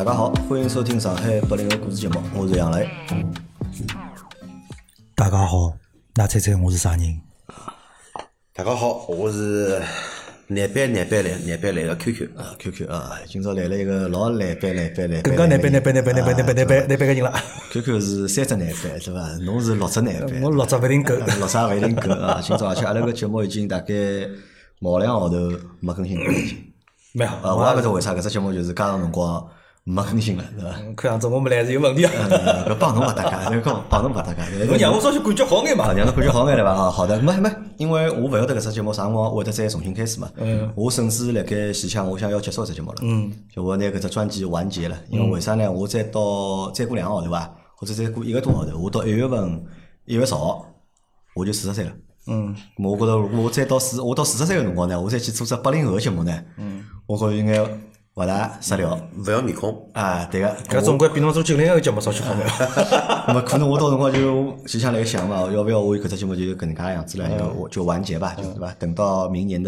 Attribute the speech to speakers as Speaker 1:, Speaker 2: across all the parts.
Speaker 1: 大家好，欢迎收听上海80后故事节目，我是杨磊。
Speaker 2: 大家好，那猜猜我是啥人？
Speaker 3: 大家好，我是难办来个 QQ
Speaker 1: QQ 啊，今朝来了一个老难办
Speaker 2: 更加难办个人了。
Speaker 1: QQ 是3只难办对伐？侬是6只难办，
Speaker 2: 我6只勿一定够
Speaker 1: ，6只也勿一定够啊。今朝而且阿拉个节目已经大概毛2号头没更新了已经。
Speaker 2: 蛮好，
Speaker 1: 我也勿知为啥搿只节目就是介长辰光没更新了，对伐？
Speaker 2: 看样子我们来是有问题啊。
Speaker 1: 搿帮侬勿搭界，搿帮侬勿搭界。
Speaker 2: 侬让我稍许感觉好眼嘛，
Speaker 1: 让侬感觉好眼对伐？啊，好的，没，因为我勿晓得搿只节目啥辰光会得再重新开始嘛。我甚至辣盖前腔，我想要结束搿只节目了。就我拿搿只专辑完结了，因为为啥呢？我再过2个号头伐，或者再过1个多号头，我到1月份1月10号我就40岁了。我觉着我到40岁个辰光呢，我再去做只80后个节目呢，我觉着应该勿大适了。
Speaker 3: 勿要面孔
Speaker 1: 啊，对个。
Speaker 2: 搿总归比侬做90后个节目稍许好眼。
Speaker 1: 那么可能我到辰光就前腔来想嘛，要不要我搿只节目就搿能介样子了，我就完结吧，对伐？等到明年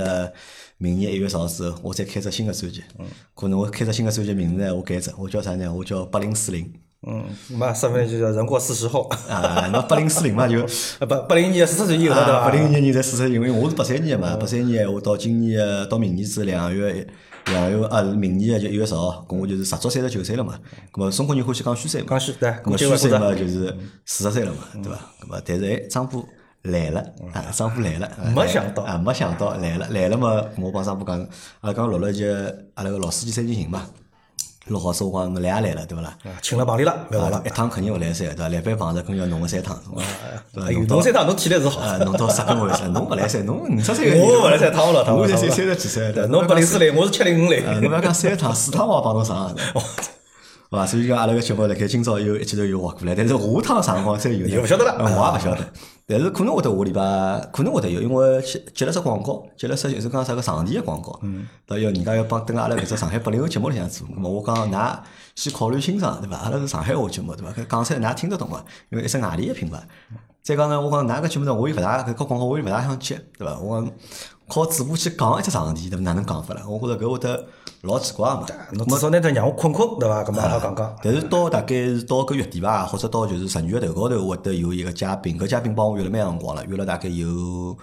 Speaker 1: 1月10号之后，我再开只新的专辑。可能我开只新的专辑名字呢，我改只，我叫啥呢？我叫8040。
Speaker 2: 嘛，说明就叫人过40后。
Speaker 1: 啊，那8040嘛就
Speaker 2: 80年40岁以后对伐
Speaker 1: ？80年才40岁，因为我是83年嘛，83年我到今年到明年是明年就1月10号，咁我就是实足39岁了嘛。咁么中国人欢喜讲虚岁嘛，
Speaker 2: 讲虚对，
Speaker 1: 咁么虚岁嘛就是40岁了嘛，对伐？咁么但是张波来了，张波来了，
Speaker 2: 没想到
Speaker 1: 来了嘛，我帮张波讲，阿拉刚录了一阿拉个老司机三人行嘛。录好之后，我讲侬来也来了，对勿啦？
Speaker 2: 请了旁里了，勿要了。
Speaker 1: 一趟肯定勿来三，对伐？来回碰着肯定要弄个3趟，对伐？
Speaker 2: 弄3趟，侬体力是好。
Speaker 1: 弄到10根为止，侬勿来三，侬50岁个人，
Speaker 2: 我勿来3趟了，
Speaker 1: 我才30几岁，
Speaker 2: 对，侬80岁，我是75岁。
Speaker 1: 侬勿要讲3趟4趟我也帮侬上，好伐？所以讲阿拉个节目辣盖今朝一记头又活过来，但是下趟啥辰光再有？
Speaker 2: 勿晓得了，
Speaker 1: 我也勿晓得。但是可能会得下礼拜，可能会得有，因为接了只广告，接了只就是讲啥个场地个广告，要人家要帮等阿拉搿只上海80后节目里向做，咾么我讲㑚先考虑清爽，对伐？阿拉是上海话节目，对伐？搿讲出来㑚听得懂个，因为一只外地个品牌。再讲呢，我讲㑚搿节目呢，我又勿大搿个广告我又勿大想接，对伐？我讲靠嘴巴去讲一只场地，对伐？哪能讲法啦？我觉着搿会得老奇怪嘛。
Speaker 2: 侬至少拿它让我困，对伐？搿么好讲讲。
Speaker 1: 但是大概是到搿月底伐，或者到就是12月头高头会得有一个嘉宾，搿嘉宾帮我约了蛮长辰光了，约了大概有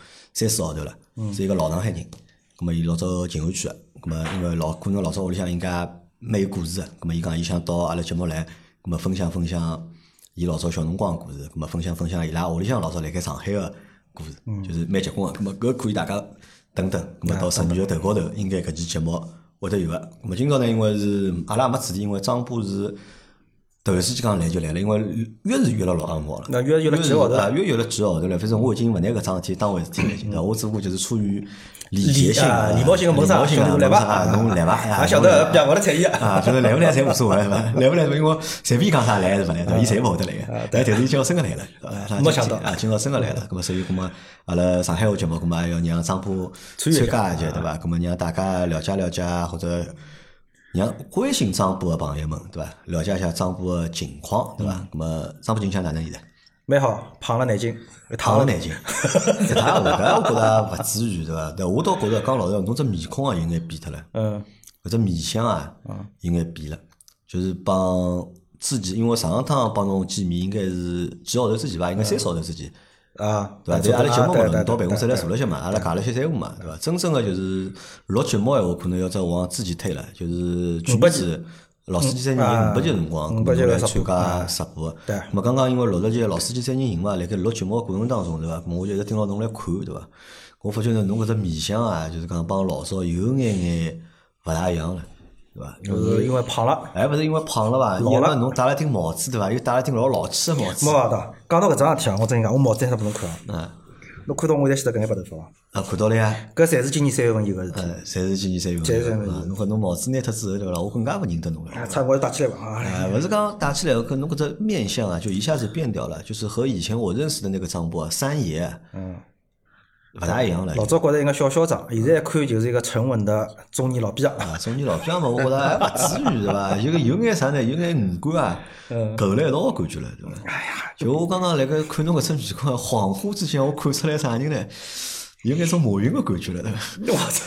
Speaker 1: 3、4号头了，是一个老上海人。咁么伊老早静安区个，咁么因为可能老早屋里向应该蛮有故事个，咁么伊讲伊想到阿拉节目来，咁么分享伊老早小辰光个故事，咁么分享伊拉屋里向老早辣盖上海个故事，就是蛮结棍个。咁么搿可以大家等，咁么到12月头高头应该搿期节目会得有个。咁么今朝呢，因为是阿拉也没主题，因为张波是突然之间讲来就来了，因为约是约了老长辰光了。
Speaker 2: 那约了几号头？
Speaker 1: 约了几号头了，反正我已经勿拿搿桩事体当回事体了，我只不过就是出于礼节性、
Speaker 2: 礼貌性个问啥，侬来伐？
Speaker 1: 侬来伐？
Speaker 2: 也晓得别勿来睬伊
Speaker 1: 啊，就是来勿来侪无所谓，是伐？来勿来，因为随便讲啥来是勿来，对伐？伊侪勿会得来个。但是伊今朝真个来了，
Speaker 2: 没想到
Speaker 1: 啊，今朝真个来了。咁么所以咁么阿拉上海话节目，咁么还要让张波参加一下，对伐？咁么让大家了解或者让关心张波个朋友们，对伐？了解一下张波个情况，对伐？咁么张波近腔哪能现在？
Speaker 2: 蛮好，胖了南京，
Speaker 1: 躺了南京，搿他我觉着勿至于对伐？但我倒觉着讲老实话，侬只面孔啊有眼变脱了，搿只面相啊有眼变了，就是帮之前，因为上趟帮侬见面应该是几号头之前伐？应该3、4号头之前。
Speaker 2: 啊，
Speaker 1: 对伐？对阿拉节目嘛，侬到办公室来坐了些嘛，阿拉讲了些闲话嘛，对伐？真正个就是录节目闲话，可能要再往之前推了，就是去年子老司机三人行500集辰光，侬来参加直播。
Speaker 2: 对。
Speaker 1: 咁么刚刚因为录了集老司机三人行嘛，辣盖录节目个过程当中，对伐？咁我就一直盯牢侬来看，对伐？我发觉呢，侬搿只面相啊，就是讲帮老早有眼勿大一样了，对伐？
Speaker 2: 就是因为胖了，
Speaker 1: 还勿是因为胖了伐？老了，侬戴了顶帽子，对伐？又戴了顶老老气个帽子。
Speaker 2: 没的，讲到搿桩事体啊，我真讲，我帽子还拨侬看啊。侬看到我现在现在搿眼白头发伐？
Speaker 1: 啊，看到了呀。
Speaker 2: 搿侪是今年3月份有个事体。
Speaker 1: 侪是今年3月份。侬看侬帽子拿脱之后，对伐？我更加勿认得侬了。
Speaker 2: 差我打起来伐？
Speaker 1: 勿是讲打起来，跟侬搿只面相啊，就一下子变掉了，就是和以前我认识的那个张波三爷，勿大一样了。
Speaker 2: 老早觉着一个小嚣张，现在看就是一个沉稳的中年老逼啊。
Speaker 1: 中年老逼嘛，我觉着还勿至于对伐？有眼啥呢？有眼五官啊，勾了一道感觉了，对伐？哎呀，就我刚刚辣盖看侬搿只面孔，恍惚之间我看出来啥人呢？有眼种马云个感觉了，对伐？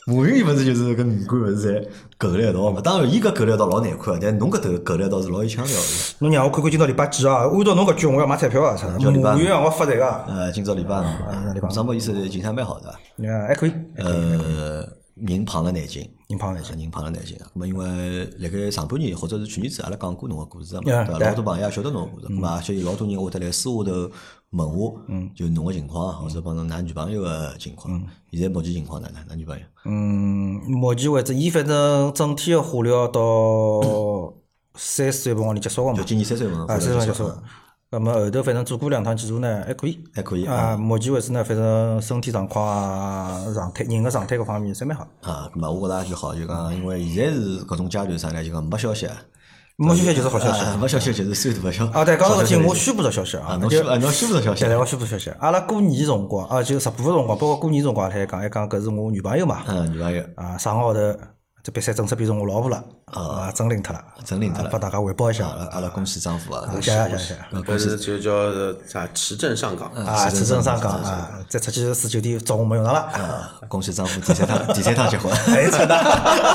Speaker 1: 马云勿是就是跟五官勿是侪构了一道嘛？当然，伊搿构了一道老难看，但侬搿头构了一道是老有腔调的。
Speaker 2: 侬让我看看今朝礼拜几啊？按照侬搿句，我要买彩票啊！马云让我发财个。
Speaker 1: 今朝礼拜五，张博医生竞赛蛮好的。
Speaker 2: 还可以。
Speaker 1: 人胖了南京，
Speaker 2: 人胖了
Speaker 1: 南京啊！咁因为辣盖上半年或者是去年子，阿拉讲过侬个故事嘛，对伐？老多朋友也晓得侬个故事，咁而且有老多人会得来私下头问我，就侬个情况，或者帮侬㑚女朋友个情况。现在目前情况哪能？㑚女朋友？
Speaker 2: 目前为止，伊反正整体个化疗到30岁辰光结束个嘛。
Speaker 1: 就今年30岁辰光
Speaker 2: 结束。那么后头反正做过2趟检查呢，还可以啊。目前为止呢，反正身体状况、人个状态各方面侪蛮好。
Speaker 1: 咁么我觉着也就好，就讲因为现在是搿种阶段啥呢？就讲没消息。
Speaker 2: 没消息就是好消息，
Speaker 1: 没消息就是最大个消息。
Speaker 2: 对，刚刚事体我宣布个消息啊，
Speaker 1: 侬宣布个消息。
Speaker 2: 对，我宣布消息。阿拉过年辰光就直播个辰光，包括过年辰光还讲搿是我女朋友嘛。
Speaker 1: 女朋友。
Speaker 2: 上个号头这比赛正式变成我老婆了，真领脱了，帮大家汇报一下。
Speaker 1: 阿拉恭喜丈夫啊！
Speaker 2: 谢。
Speaker 3: 搿是就叫啥持证上岗
Speaker 2: 持证上岗再出去住酒店找我没用上了。
Speaker 1: 恭喜丈夫第三趟结婚。
Speaker 2: 真的。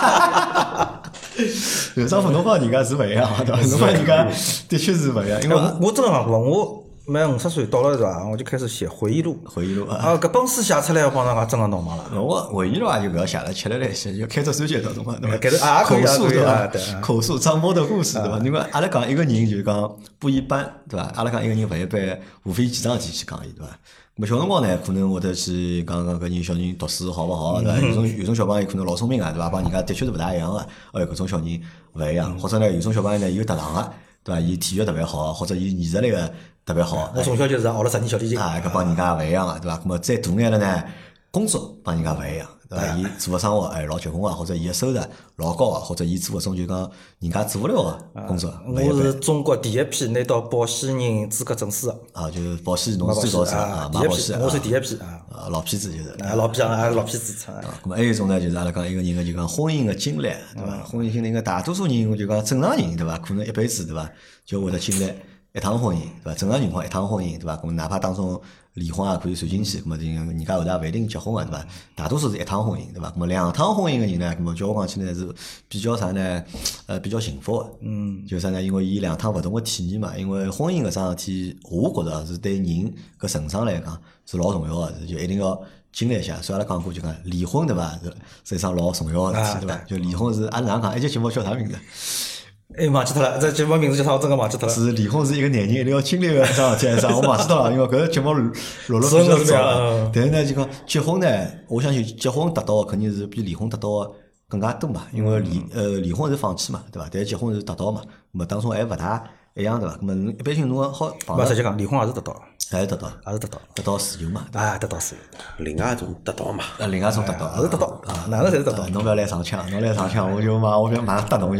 Speaker 1: 丈夫侬帮人家是勿一样，对伐？侬帮人家的确是勿一样，因为
Speaker 2: 我真个讲过，我满50岁到了对伐？我就开始写回忆录搿本书写出来，我帮侬讲真个闹忙了。
Speaker 1: 我回忆录也就勿要写了，吃了来写，就开只专辑到辰光对伐？
Speaker 2: 开头
Speaker 1: 口述对伐？
Speaker 2: 对，
Speaker 1: 口述张波的故事对伐？因为阿拉讲一个人就讲不一般对伐？阿拉讲一个人勿一般，无非几桩事体去讲伊对伐？咁小辰光呢，可能会得去讲搿人小人读书好勿好对伐？有种小朋友可能老聪明啊对伐？帮人家的确是勿大一样个，搿种小人勿一样，或者呢有种小朋友呢有特长个对伐？伊体育特别好，或者伊艺术类个特别好。
Speaker 2: 我从小就是学了10年小提琴。
Speaker 1: 搿帮人家勿一样个对伐？咁么再大眼了呢，工作帮人家勿一样。对伐？伊做个生活老结棍个，或者伊个收入老高个，或者伊做搿种就讲人家做勿了个工作。
Speaker 2: 我是中国第一批拿到保险人资格证书个。
Speaker 1: 就是保险侬是最早是买保险。
Speaker 2: 我是第一批
Speaker 1: 老骗子就是。
Speaker 2: 老骗子。
Speaker 1: 咁么还有一种呢，就是阿拉讲一个人个就讲婚姻个经历，对伐？婚姻经历个大多数人就讲正常人对伐？可能一辈子对伐？就会得经历一趟婚姻对伐？正常情况一趟婚姻对伐？咁哪怕当中离婚也可以算进去，咁么人家后头也勿一定结婚个对伐？大多数是一趟婚姻对伐？咁么2趟婚姻个人呢，咁么叫我讲起来是比较啥呢？比较幸福个。就啥呢？因为伊2趟勿同个体验嘛。因为婚姻搿桩事体，我觉着是对人搿成长来讲是老重要个，就一定要经历一下。所以阿拉讲过就讲离婚对伐？是一桩老重要个事体对伐？就离婚是哪能讲？一节节目叫啥名字？
Speaker 2: 忘记脱了，这节目名字叫啥？我真个忘记脱了。
Speaker 1: 是离婚是一个男人一定要经历个一桩事体，啥我忘记脱了，因为搿个节目录了比较早。但是呢，就讲结婚呢，我相信结婚得到肯定是比离婚得到更加多嘛，因为离婚是放弃嘛，对伐？但是结婚是得到嘛，那么当中还勿大一样对伐？那么一般性侬好，
Speaker 2: 实际讲离婚也是得到。
Speaker 1: 还是得到，得到自由嘛？
Speaker 2: 得到自由。
Speaker 3: 另外一种得到嘛？
Speaker 1: 另外一种得到，
Speaker 2: 也是得到哪能侪是得到？
Speaker 1: 侬勿要来上枪，侬来上枪，我就马上打侬就。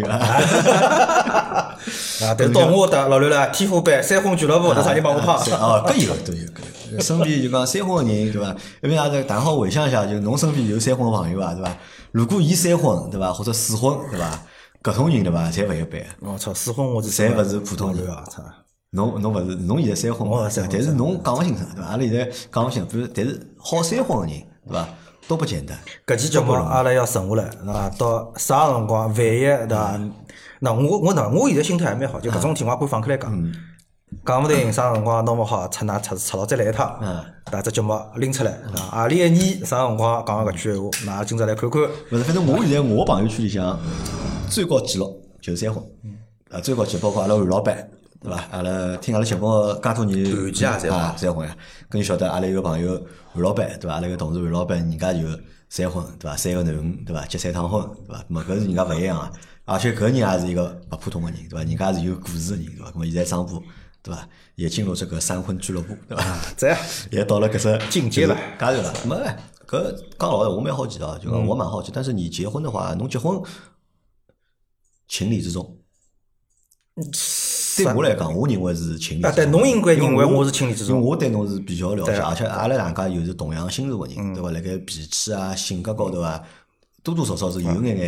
Speaker 2: 但到我搭老刘了，天花板三婚俱乐部，那啥人帮我泡？
Speaker 1: 搿有都有。身边就讲三婚个人对伐？一般大家好回想一下，就侬身边有三婚朋友啊对伐？如果伊三婚对伐？或者四婚对伐？搿种人对伐？侪勿一般。
Speaker 2: 我操，四婚我是
Speaker 1: 侪勿是普通人啊！操。侬勿是，侬现在三婚，但是侬讲勿清楚，对伐？阿拉现在讲勿清，比如但是好三婚个人，对伐？都不简单。
Speaker 2: 搿期节目阿拉要存下来，对伐？到啥辰光，万一对伐？那我现在心态还蛮好，就搿种事体我也可以放开来讲。讲勿定啥辰光弄勿好，出了再来一趟，把这节目拎出来，对伐？何里一年啥辰光讲搿句闲话，那今朝来看看。
Speaker 1: 勿是，反正我现在我朋友圈里向最高纪录就是三婚，最高纪录包括阿拉韩老板。对伐？阿拉听阿拉节目介多年，三婚呀。跟你晓得，阿拉有个朋友韩老板，对伐？阿拉有个同事韩老板，人家就三婚，对伐？3个囡恩，对伐？结3趟婚，对伐？咾搿是人家勿一样啊。而且搿人也是一个勿普通个人，对伐？人家是有故事个人，对伐？咾现在张波，对伐？也进入这个三婚俱乐部，对伐？
Speaker 2: 这
Speaker 1: 也到了搿只
Speaker 2: 境界了，
Speaker 1: 加入了。咾搿讲老实，我蛮好奇的，就讲我蛮好奇。但是你结婚的话，侬结婚情理之中。对我来讲，我认为是情理之中。
Speaker 2: 对，侬应该认为我是情理之中。
Speaker 1: 因为我对侬是比较了解，而且阿拉两家又是同样星座个人，对伐？辣盖脾气啊、性格高头啊，多多少少是有眼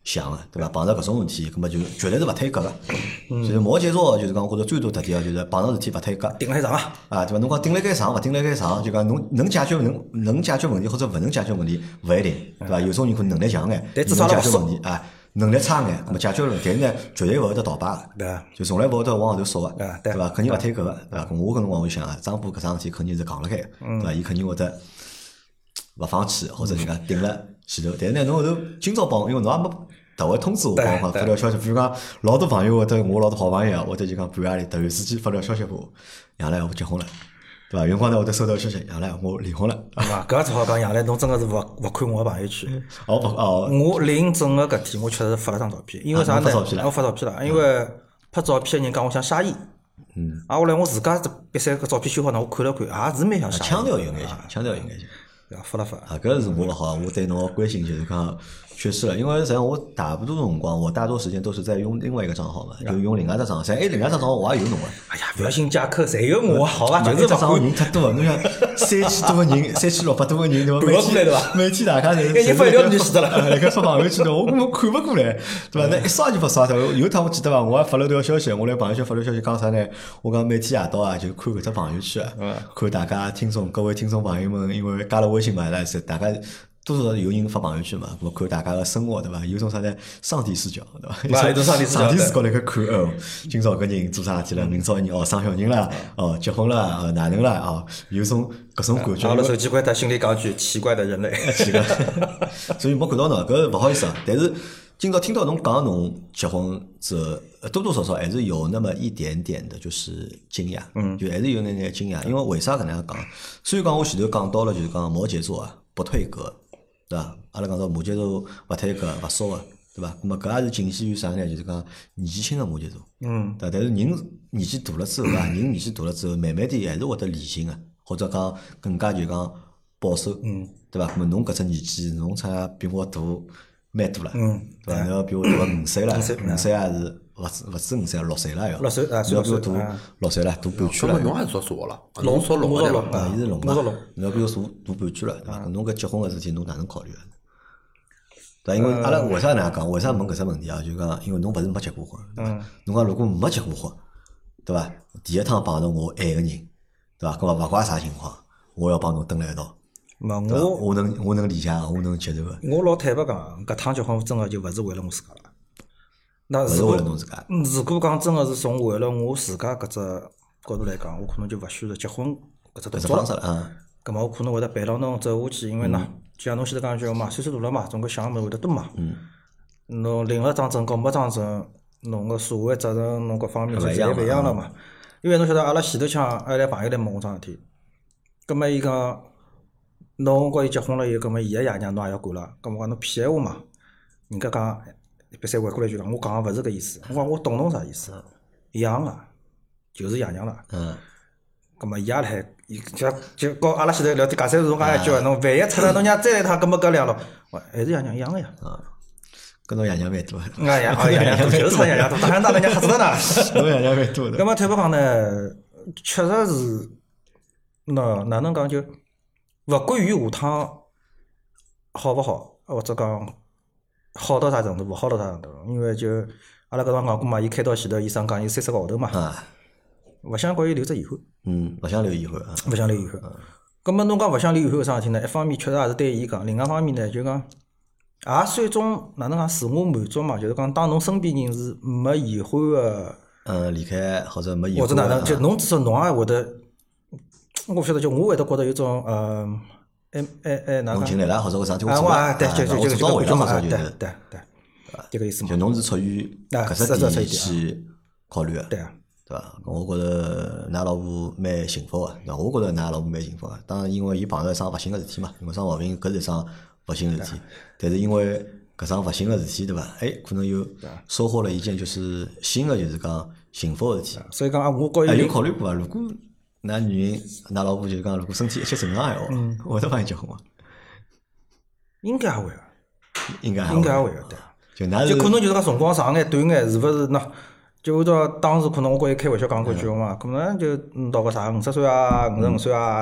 Speaker 1: 想个，对伐？碰着搿种事体，葛末就绝对是勿推革个。所以摩羯座就是讲，我觉着最大特点啊，就是碰着事体勿推革。
Speaker 2: 顶了一场啊！
Speaker 1: 啊，对伐？侬讲顶辣盖上，勿顶辣盖上，就讲侬能解决问题或者勿能解决问题，勿一定，对伐？有种人可能能力强眼，
Speaker 2: 但至少
Speaker 1: 能解决问题啊，能力差眼，葛末解决了，但是呢，绝对勿会得倒摆
Speaker 2: 对
Speaker 1: 个，就从来勿会得往后头缩个，
Speaker 2: 对
Speaker 1: 伐？肯定勿推革个，对伐？我搿辰光我就想啊，张波搿桩事体肯定是讲辣盖，对伐？伊肯定会得勿放弃，或者人家顶了前头。但是呢，侬后头今朝帮，因为侬也没特会通知我，帮发条消息，比如讲老多朋友会得我老多好朋友，会得就讲半夜里突然之间发条消息给我，杨澜我结婚了，对伐？有辰光呢会得收到消息，杨澜我离婚了。
Speaker 2: 嘛，搿只好讲，杨澜侬真个是勿看我个朋友圈。
Speaker 1: 哦，
Speaker 2: 我领证个搿天，我确实发了张照片，因为啥呢？我发照片了，因为拍照片个人讲我像沙溢。后来我自家比赛个照片修好呢，我看了看，也是蛮像沙溢。
Speaker 1: 腔调有眼像，腔调有眼像。
Speaker 2: 对伐？发了发。
Speaker 1: 啊，搿是我勿好，我对侬个关心就是讲缺失了，因为实际上我大多数辰光，我大多时间都是在用另外一个账号嘛，就用另外一只账号。另外一只账号我也有侬个。
Speaker 2: 哎呀，勿要信假口，侪有我，好伐？就是
Speaker 1: 账号人太多，侬想3000多个人，3600多个人，对伐？每天大家侪
Speaker 2: 一发一条就死得了，
Speaker 1: 辣盖发朋友圈头，我根本看勿过来，对伐？那一刷就勿刷脱。有趟我记得伐，我还发了条消息，我来朋友圈发了消息讲啥呢？我讲每天夜到啊，就看搿只朋友圈，看大家各位听众朋友们，因为加了微信嘛，是大家。多少有人发朋友圈嘛，咁看大家个生活对伐？有种啥呢？上帝视角对伐？
Speaker 2: 有种上帝视
Speaker 1: 角辣盖看哦，今朝搿人做啥事体了？明朝一人生小人了，结婚了，哪能了有种搿种感觉。
Speaker 2: 拿了手机关他心里讲句奇怪的人类。
Speaker 1: 奇怪，所以没看到侬，搿勿好意思啊。但是今朝听到侬讲侬结婚之后，多多少少还是有那么一点点的，就是惊讶，就还是有眼惊讶。因为为啥搿能样讲？虽然讲我前头讲到了，就是讲摩羯座啊不退革。对伐？阿拉讲到摩羯座勿推革勿缩个，对伐？咁么搿也是仅限于啥呢？就是讲年纪轻个摩羯座，对伐？但是人年纪大了之后啊，人年纪大了之后，慢慢地还是会得理性个，或者讲更加就讲保守，对伐？咁么侬搿只年纪，侬差比我大蛮多了，对伐？侬要比我大5岁了，5岁也是勿止5岁6岁了要，6岁啊，侬要比我大6岁了，大半圈了。
Speaker 3: 侬还是属蛇了，
Speaker 2: 龙
Speaker 3: 属龙
Speaker 2: 的
Speaker 3: 了，
Speaker 1: 伊是龙嘛？侬要比我大半圈了，对伐？侬搿结婚个事体，侬哪能考虑啊？对，因为阿拉为啥能样讲？为啥问搿只问题啊？就讲，因为侬勿是没结过婚，对伐？侬讲如果没结过婚，对伐？第一趟碰到我爱个人，对伐？搿么勿怪啥情况，我要帮侬蹲辣一道。我能理解，我能接受个。
Speaker 2: 我老坦白讲，搿趟结婚真个就勿是为了我自家了。那
Speaker 1: 勿是为了侬自家。
Speaker 2: 如果讲真个是从为了我自家搿只角度来讲，我可能就勿选择结婚搿只动作
Speaker 1: 方式了。
Speaker 2: 咁么我可能会得陪牢侬走下去，因为呢，就像侬前头讲句话嘛，岁数大了嘛，总归想个物事会得多嘛。侬领了张证跟没张证，侬个社会责任，侬各方面侪勿一样了嘛。因为侬晓得，阿拉前头腔还来朋友来问我桩事体，咁么伊讲侬和伊结婚了以后，咁么伊个爷娘侬也要管了，咁我讲侬骗闲话嘛。人家讲，别再回过来就讲，我讲个勿是搿意思。我讲我懂侬啥意思，一样个，就是爷娘了。咁么伊也来，就跟阿拉前头聊天，假三侬讲一句，侬万一出了侬娘再来一趟，咁么搿两路，还是爷娘一样个呀。
Speaker 1: 跟侬爷娘蛮多。
Speaker 2: 爷娘多，就是出爷娘多，哪能人家吓死了呢？
Speaker 1: 侬爷娘蛮多的。
Speaker 2: 咁么坦白讲呢，确实是，哪能讲就，勿管于下趟好勿好，或者讲好到啥程度，勿好到啥程度，因为就阿拉搿辰讲过嘛，伊开到前头，医生讲有30个号头嘛。勿想给伊留只遗憾。
Speaker 1: 勿想留遗憾啊。
Speaker 2: 勿想留遗憾。咁么侬讲勿想留遗憾个桩事体呢？一方面确实也是对伊讲，另外方面呢就讲，也算一种哪能讲自我满足嘛，就是讲当侬身边人是没遗憾个。
Speaker 1: 离开或者没遗憾。
Speaker 2: 或者哪能？就侬至少侬也会得，我勿晓得，就我会得觉得有种哪
Speaker 1: 能？同情来了，或者搿桩事体
Speaker 2: 我
Speaker 1: 做到位了嘛，
Speaker 2: 对，这个意思嘛。
Speaker 1: 就侬是出于搿只点去考虑个。
Speaker 2: 对啊。
Speaker 1: 对伐？我觉着㑚老婆蛮幸福个，对伐？我觉着㑚老婆蛮幸福个。当然，因为伊碰到一桩勿幸个事体嘛，因为生毛病搿是一桩勿幸个事体。但是因为搿桩勿幸个事体，对伐？可能又收获了一件就是新个，就是讲幸福个事体。
Speaker 2: 所以讲我觉着
Speaker 1: 有考虑过啊。如果㑚女人、㑚老婆就是讲，如果身体一切正常闲话，会得帮伊结婚伐？
Speaker 2: 应该也会个，
Speaker 1: 应该也
Speaker 2: 会个，对。就可能就是讲辰光长眼、短眼，是勿是喏？就按照当时可能我跟伊开玩笑讲过一句话嘛，可能就到个啥50岁啊、55岁啊，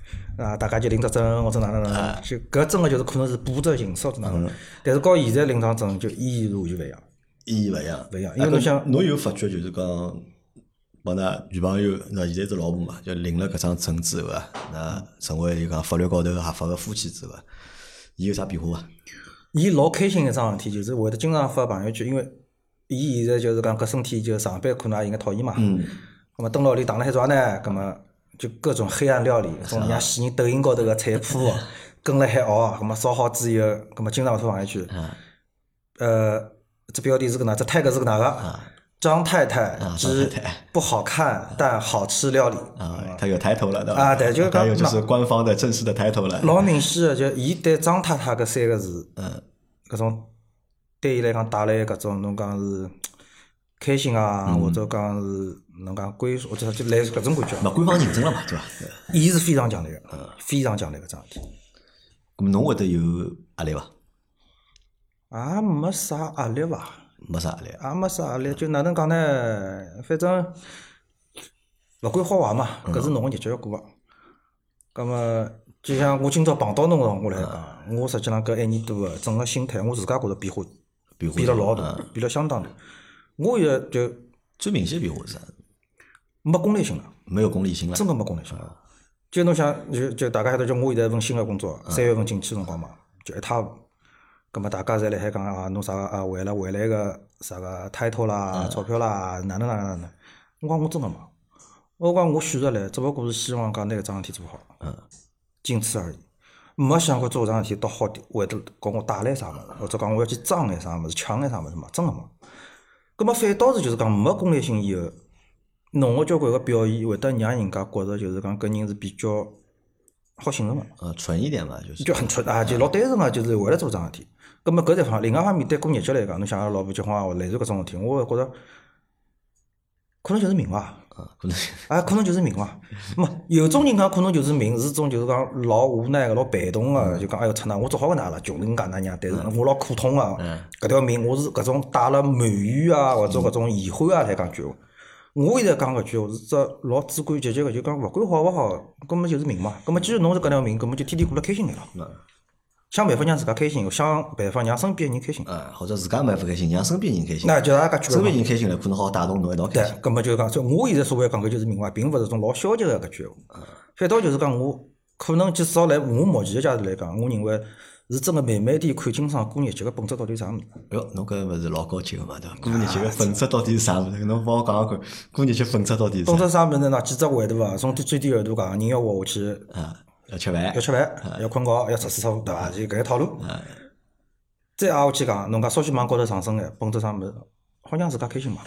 Speaker 2: 啊，大家就领只证或者哪能，就搿真个就是可能是步骤形式或者哪能，但是和现在领张证就意义完全勿一样。
Speaker 1: 意义勿一样，
Speaker 2: 勿一样，因为侬想，
Speaker 1: 侬有发觉就是讲，帮㑚女朋友，那现在是老婆嘛，就领了搿张证之后啊，那成为就讲法律高头合法个夫妻之后，伊有啥变化伐？
Speaker 2: 伊老开心一桩事体，就是会得经常发朋友圈，因为伊现在就是讲搿身体就上班可能也应该讨厌嘛。咁么蹲辣屋里打了海抓呢，咁么就各种黑暗料理，种像死人抖音高头个菜谱，跟了海熬，咁么烧好之后，咁么经常发朋友圈。这标题是个哪？这 tag 是个哪个？张太太之不好看但好吃料理。
Speaker 1: 他有抬头了，对吧？
Speaker 2: 啊，对，就是讲，
Speaker 1: 还有就是官方的正式的抬头了。
Speaker 2: 老明显的，就伊对张太太搿三个字，搿种对伊来讲带来搿种侬讲是开心啊，或者讲是侬讲归属，或者就类似搿种感觉。
Speaker 1: 那官方认证了嘛，对伐？
Speaker 2: 伊是非常强烈个，非常强烈个桩事体。
Speaker 1: 咁侬会得有压力伐？
Speaker 2: 也没啥压力伐？
Speaker 1: 没啥压力。
Speaker 2: 也没啥压力，就哪能讲呢？反正勿管好坏嘛，搿是侬个日脚要过个。葛末就像我今朝碰到侬个辰光来讲，我实际上搿1年多个整个心态，我自家觉着变了老大，变了相当大。我现在就
Speaker 1: 最明显变化是啥？
Speaker 2: 没功利性了，
Speaker 1: 没有功利性了，
Speaker 2: 真个没功利性了。就侬想，就大家晓得，就我现在份新个工作，3月份进去辰光嘛，就一塌糊涂。葛末大家侪辣海讲啊，侬啥个啊，为了未来个啥个 title 啦、钞票啦，哪能。我讲我真个没，我讲我选择来，只不过是希望讲拿搿桩事体做好，仅此而已。没想过做搿桩事体到好会得给我带来啥物事，或者讲我要去争眼啥物事、抢眼啥物事嘛，真个没。葛末反倒是就是讲没功利性以后，侬个交关个表现会得让人家觉着就是讲搿人是比较好信任个。
Speaker 1: 纯一点嘛，就是
Speaker 2: 就很纯啊，就老单纯个，就是为了做桩事体。葛末搿一方，另外一方面对过日脚来讲，侬想老婆结婚啊，类似搿种事体，我会觉着可能就是命伐。可能就是命伐。没有种人讲可能就是命，是种就是讲老无奈个、老被动个，就讲哎哟，操呐，我做好个哪了，穷人家那样，但是我老苦痛个，搿条命我是搿种带了埋怨啊，或者搿种遗憾啊来讲句话。我现在讲搿句话是只老主观积极个，就讲勿管好勿好，根本就是命嘛。葛末既然侬是搿条命，根本就天天过得开心眼了。想办法让自家开心，想办法让身边人开心。
Speaker 1: 或者自家没办法开心，让身边人开心。
Speaker 2: 那就大家
Speaker 1: 身边人开心了，可能好带动侬一道开心。
Speaker 2: 对，葛末就是讲，所以我现在所谓讲搿就是命嘛，并勿是种老消极个搿句话。反倒就是讲，我可能至少来我目前个阶段来讲，我认为是真个慢慢点看清爽过日脚个本质到底啥物事。
Speaker 1: 哟，侬搿勿是老高级个嘛，对伐？过日脚个本质到底是啥物事？侬帮我讲讲看，过日脚本质到底是啥？
Speaker 2: 本质啥物事呢？几只维度伐？从最低限度讲，人要活下去，
Speaker 1: 要吃饭，
Speaker 2: 要困觉，要吃对伐？就搿个套路。再挨下去讲，侬讲稍许往高头上升眼，本质啥物事？好让自家开心嘛。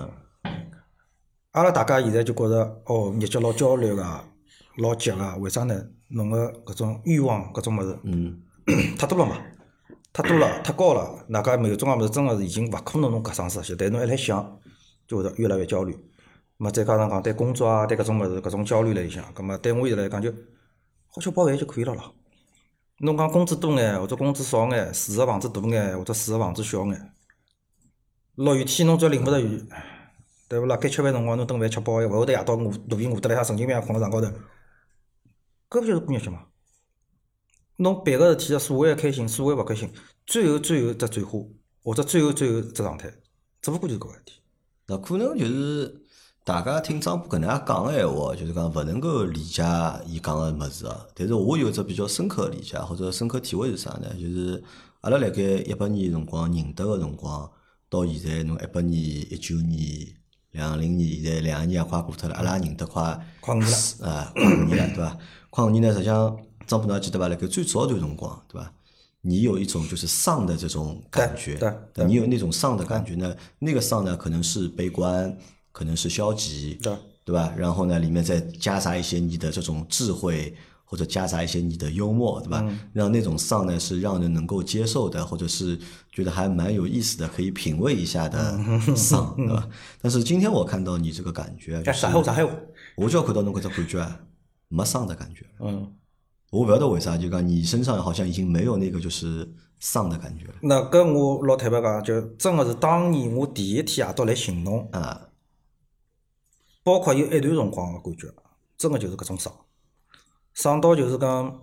Speaker 2: 阿拉大家现在就觉着，日脚老焦虑个，老急个，为啥呢？侬个搿种欲望搿种物事，太多了嘛，太多了，太高了。大家某种物事真个是已经勿可能侬格上实现，但是侬还来想，就会得越来越焦虑。咁么再加上讲对工作啊，对搿种物事搿种焦虑来想，咁么对我现在来讲就好吃饱饭就可以了咯。侬讲工资多眼，或者工资少眼，住个房子大眼，或者住个房子小眼，落雨天侬只要淋勿着雨，对勿啦？该吃饭辰光侬顿饭吃饱，勿会得夜到肚皮饿得来像神经病困辣床高头，搿勿就是过日脚嘛？侬办个事体，所谓个开心，所谓勿开心，最后只转化，或者最后只状态，只勿过就是搿个事体。
Speaker 1: 那可能就是大家听张波搿能样讲个闲话，就是讲勿能够理解伊讲个物事啊。但是我有一只比较深刻个理解或者深刻体会是啥呢？就是阿拉辣盖18年辰光认得个辰光，到现在侬18年、19年、20年，现在2年也快过脱了，阿拉认得快
Speaker 2: 快5年了，
Speaker 1: 快5年了，对伐？快5年呢，实际上张波侬还记得伐？辣盖最早段辰光，对伐？你有一种就是丧的这种感觉，
Speaker 2: 对，
Speaker 1: 你有那种丧的感觉呢？那个丧呢，可能是悲观，可能是消极，对吧？然后呢，里面再夹杂一些你的这种智慧，或者夹杂一些你的幽默，对吧？让那种丧呢是让人能够接受的，或者是觉得还蛮有意思的，可以品味一下的丧，对吧？但是今天我看到你这个感觉，就是我就要看到侬搿只感觉啊，没丧的感觉。我不晓得为啥，就讲你身上好像已经没有那个就是丧的感觉了。
Speaker 2: 那搿我老坦白讲，就真个是当年我第一天夜到来寻侬包括有一段辰光个感觉，真个就是搿种丧。 爽到就是讲，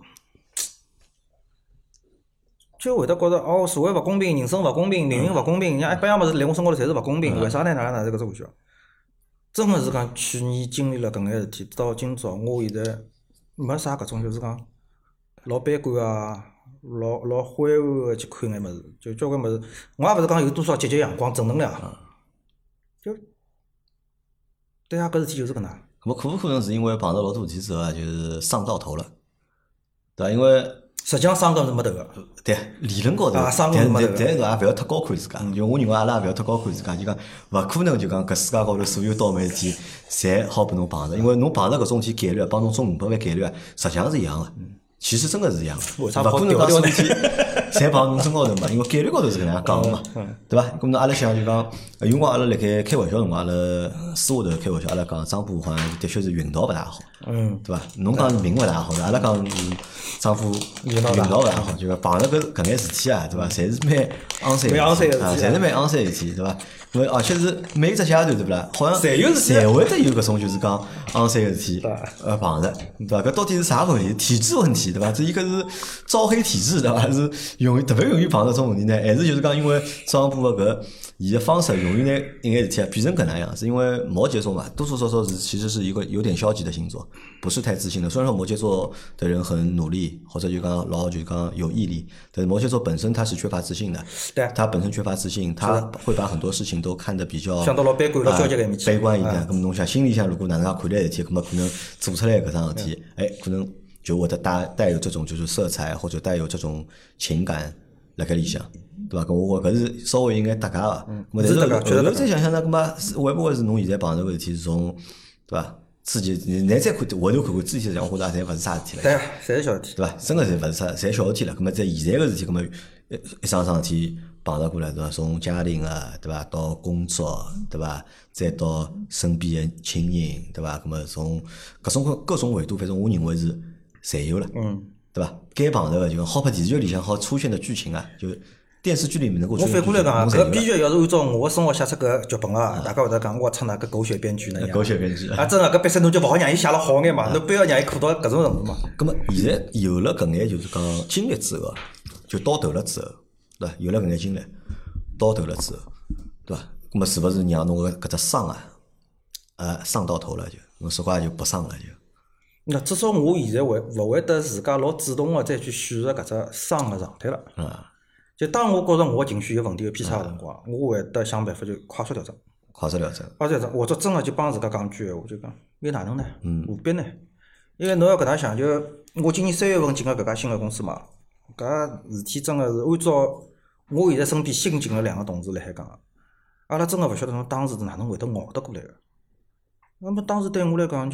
Speaker 2: 就会得觉着哦，社会勿公平，人生勿公平，命运勿公平，像一百样物事辣我身高头侪是勿公平，为啥呢？哪能搿只感觉？真个是讲去年经历了搿眼事体，到今朝我现在没啥搿种就是讲老悲观啊，老灰暗个去看眼物事，就交关物事，我也勿是讲有多少积极阳光、正能量，就对啊，搿事体就是搿能。
Speaker 1: 咾么可勿可能是因为碰到老多事体之后啊，就是伤到头了，对伐？因为
Speaker 2: 实际上伤根是没头个。
Speaker 1: 对理论高头，
Speaker 2: 啊伤根是没头个。
Speaker 1: 但是也勿要太高看自家。就我认为阿拉也勿要太高看自家，就讲勿可能就讲搿世界高头所有倒霉事体侪好拨侬碰着，因为侬碰着搿种事体概率帮侬中500万概率啊，实际上是一样个。其实真个是一样个，勿可能讲所有事体侪碰侬身高头嘛，因为概率高头是搿能样讲个嘛，对伐？咾么阿拉想就讲，有辰光阿拉辣盖开玩笑辰光，阿拉私下头开玩笑，阿拉讲张波好像的确是运道勿大好，对伐？侬讲命勿大好，阿拉讲张波运道勿大好，就讲碰着搿眼事体啊，对伐？侪是蛮昂三个事体啊，侪是蛮昂三个事体，对伐？因为而且是每一只阶段对勿啦？好像侪会得有搿种就是讲昂三个事体碰着，对伐？搿到底是啥问题？体质问题对伐？这一个是招黑体质对伐？是特别容易碰到这种问题呢？还是就是讲因为张波搿伊的方式容易拿一眼事体变成搿能样？是因为摩羯座嘛，多多少少是其实是一个有点消极的星座，不是太自信的。虽然说摩羯座的人很努力，或者就讲老就讲有毅力，但是摩羯座本身他是缺乏自信的，
Speaker 2: 对，
Speaker 1: 他本身缺乏自信，他会把很多事情都看得比较
Speaker 2: 想到老悲观、老消极搿面去，
Speaker 1: 悲观一点。咁侬想心里向如果哪能介看待事体，咁么可能做出来搿桩事体，可能就会得带有这种就是色彩或者带有这种情感辣盖里向。对伐？搿我搿是稍微有眼搭界个，但是后头再想想呢，搿么会不会是侬现在碰着个事体是从对伐？自己你再看回头看看自己讲，或者侪勿是啥事体了，
Speaker 2: 对，侪是小事体，
Speaker 1: 对伐？真个侪勿是啥，侪小事体了。搿么在现在个事体，搿么一桩桩事体碰着过来，对伐？从家庭啊，对伐？到工作，对伐？再到身边个亲人，对伐？搿么从各种维度，反正我认为是侪有了，对伐？该碰着个就讲好拍电视剧里向好出现的剧情啊，就电视剧里面能够出现的剧情。
Speaker 2: 我反过来讲，搿编剧要是按照我生活写出搿剧本啊，大家会得讲我操那个狗血编剧呢？
Speaker 1: 狗血编剧
Speaker 2: 啊，真个搿编剧侬就勿好让伊写了好眼嘛，侬非要让伊苦到搿种程度嘛。
Speaker 1: 咁么现在有了搿眼就是讲经历之后，就到头了之后，对伐？有了搿眼经历，到头了之后，对伐？咁么是勿是让侬搿只伤啊，伤到头了就，侬说话就不伤了就。
Speaker 2: 那至少我现在勿会得自家老主动个再去选择搿只伤个状态了。就当我觉着我情绪有问题有偏差个辰光，我会得想办法就快速调整。或者真个就帮自家讲句闲话，就讲有哪能呢？何必呢？因为侬要搿能想，就我今年3月份进了搿家新个公司嘛，搿事体真个是按照我现在身边新进了2个同事辣海讲，阿拉真个勿晓得侬当时是哪能会得熬得过来个。那么当时对我来讲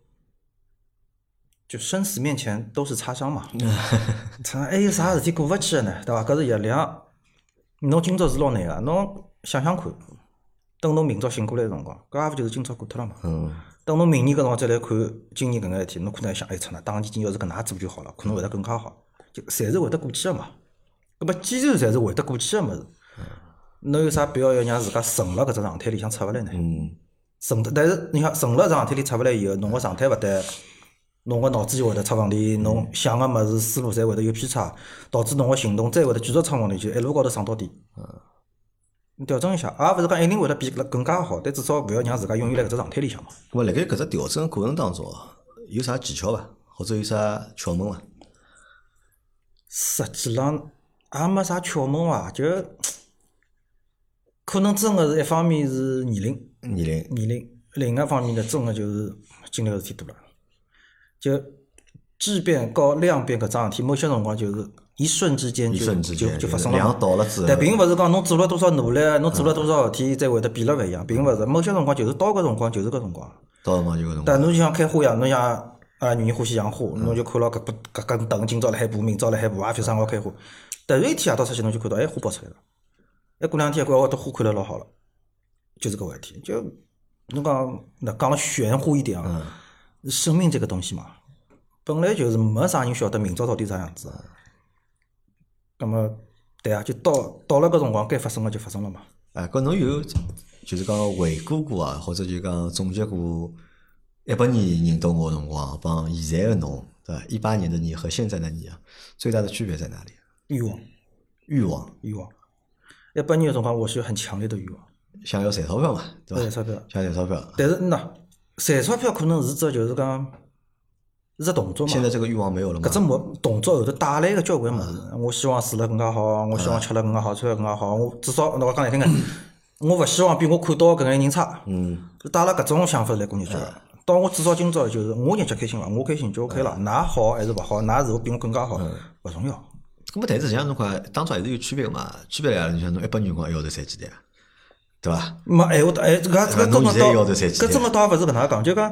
Speaker 2: 就生死面前都是擦伤嘛，还有啥事体过勿去个呢？对伐？搿是一两，侬今朝是老难个，侬想想看，等侬明朝醒过来个辰光，搿也勿就是今朝过脱了嘛。等侬明年搿辰光再来看今年搿眼事体，侬可能想，操那当年今要是搿能介做就好了，可能会得更加好，就侪是会得过去个嘛。搿么既然侪是会得过去个物事，侬有啥必要让自家沉辣搿只状态里向出勿来呢？但是你想沉辣状态里出勿来以后，侬个状态勿对。侬个脑子就会得出问题，侬想个物事思路侪会得有偏差，导致侬个行动再会得继续出问题，就一路高头上到底。调整一下，也勿是讲一定会得比更加好，但至少勿要让自家永远辣搿只状态里向嘛。
Speaker 1: 咾么辣盖搿只调整过程当中，有啥技巧伐？或者有啥窍门伐？
Speaker 2: 实际上也没啥窍门伐，就可能真个是一方面是年龄，另一方面呢，真个就是经历个事体多了。就质变和量变搿桩事体，某些辰光就是一瞬之间就发生了。
Speaker 1: 量到了之后，
Speaker 2: 但并勿是讲侬做了多少努力，侬做了多少事体，才会得变了勿一样，并勿是。某些辰光就是到搿辰光就是搿辰光。
Speaker 1: 到辰光就搿辰光。
Speaker 2: 但侬就像开花一样，侬像女人欢喜养花，侬就看牢搿根藤，今朝辣海布，明朝辣海布，也就啥辰光开花。突然一天夜到出去，侬就看到花爆出来了。过两天搿花看了老好了，就是搿回事体。就侬讲了玄乎一点啊。生命这个东西嘛，本来就是没啥人晓得明朝到底啥样子。那么，对啊，就到了搿辰光，该发生了就发生了嘛。
Speaker 1: 搿侬有就是讲回顾过啊，或者就讲总结过100年认得我个辰光，帮现在个侬， 对吧？18年的你和现在的你啊，最大的区别在哪里？
Speaker 2: 欲望，
Speaker 1: 欲望，
Speaker 2: 欲望。18年的辰光，我是有很强烈的欲望，
Speaker 1: 想要赚钞票嘛，对吧？
Speaker 2: 赚钞票。
Speaker 1: 想赚钞票。
Speaker 2: 但是赚钞票可能是只就是讲是只动作嘛。
Speaker 1: 现在这个欲望没有了吗？
Speaker 2: 搿只动作后头带来个交关物事，我希望住了更加好，我希望吃了更加好，穿了更加好。我至少我讲难听点，我勿希望比我看到搿眼人差。就带了搿种想法来过日脚。到我至少今朝就是我日脚开心了，我开心就 OK 了。㑚好还是勿好，㑚是否比我更加好，勿重要。
Speaker 1: 咁么，但是实际上侬看，当初还是有区别个嘛。区别来了，你像侬18年辰光一个号头赚几钿，对伐？
Speaker 2: 没闲话，搿
Speaker 1: 侬现在一个号头赚几钿？
Speaker 2: 搿真个倒勿是搿能介讲，就讲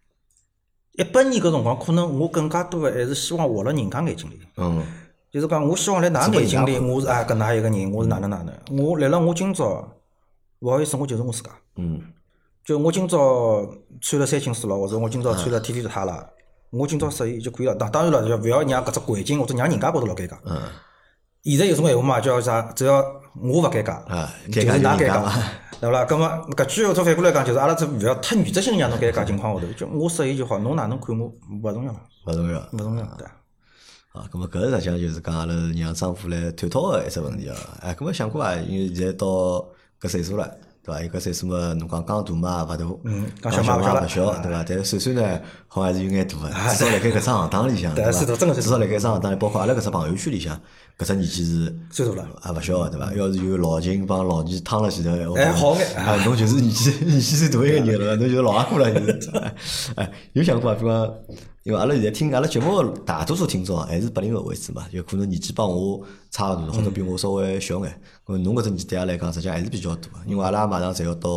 Speaker 2: 18年搿辰光，可能我更加多个还是希望活辣人家眼睛里。就是讲，我希望辣㑚眼睛里，我是搿能一个人，我是哪能。我来了，我今朝勿好意思，我就是我自家。就我今朝穿了三青丝了，或者我今朝穿了天地太了，我今朝适意就可以了。当然了，就勿要让搿只环境或者让人家觉得老尴尬。现在有种闲话嘛，叫啥？只要我勿尴尬，就是㑚尴尬，对勿啦？葛末搿句话反过来讲，就是阿拉只勿要太原则性让侬尴尬情况下头，就我适意就好，侬哪能看我勿重要了，
Speaker 1: 勿重要，
Speaker 2: 勿重要，对。
Speaker 1: 咁么搿实际上就是讲阿拉让丈夫来探讨个一只问题啊。咁么想过啊，因为现在到搿岁数了。对伐？伊搿岁数嘛，侬讲刚大嘛勿大，刚小嘛勿小，对伐？但岁数呢，好像还是有眼大个，至少辣盖搿只行当里向，对伐？至少辣盖搿只行当里，包括阿拉搿只朋友圈里向，搿只年纪是
Speaker 2: 最大了，
Speaker 1: 也勿小个，对伐？要是有老秦帮老二趟辣前头，
Speaker 2: 好眼，
Speaker 1: 侬就是年纪最大一个人了，侬就是老阿哥了，就是。有想过啊？比方，因为阿拉现在听阿拉节目大多数听众还是80后为主嘛，就可能年纪帮我差勿多，或者比我稍微小眼。侬搿只年纪对阿拉来讲，实际上还是比较大个，因为阿拉马上侪要到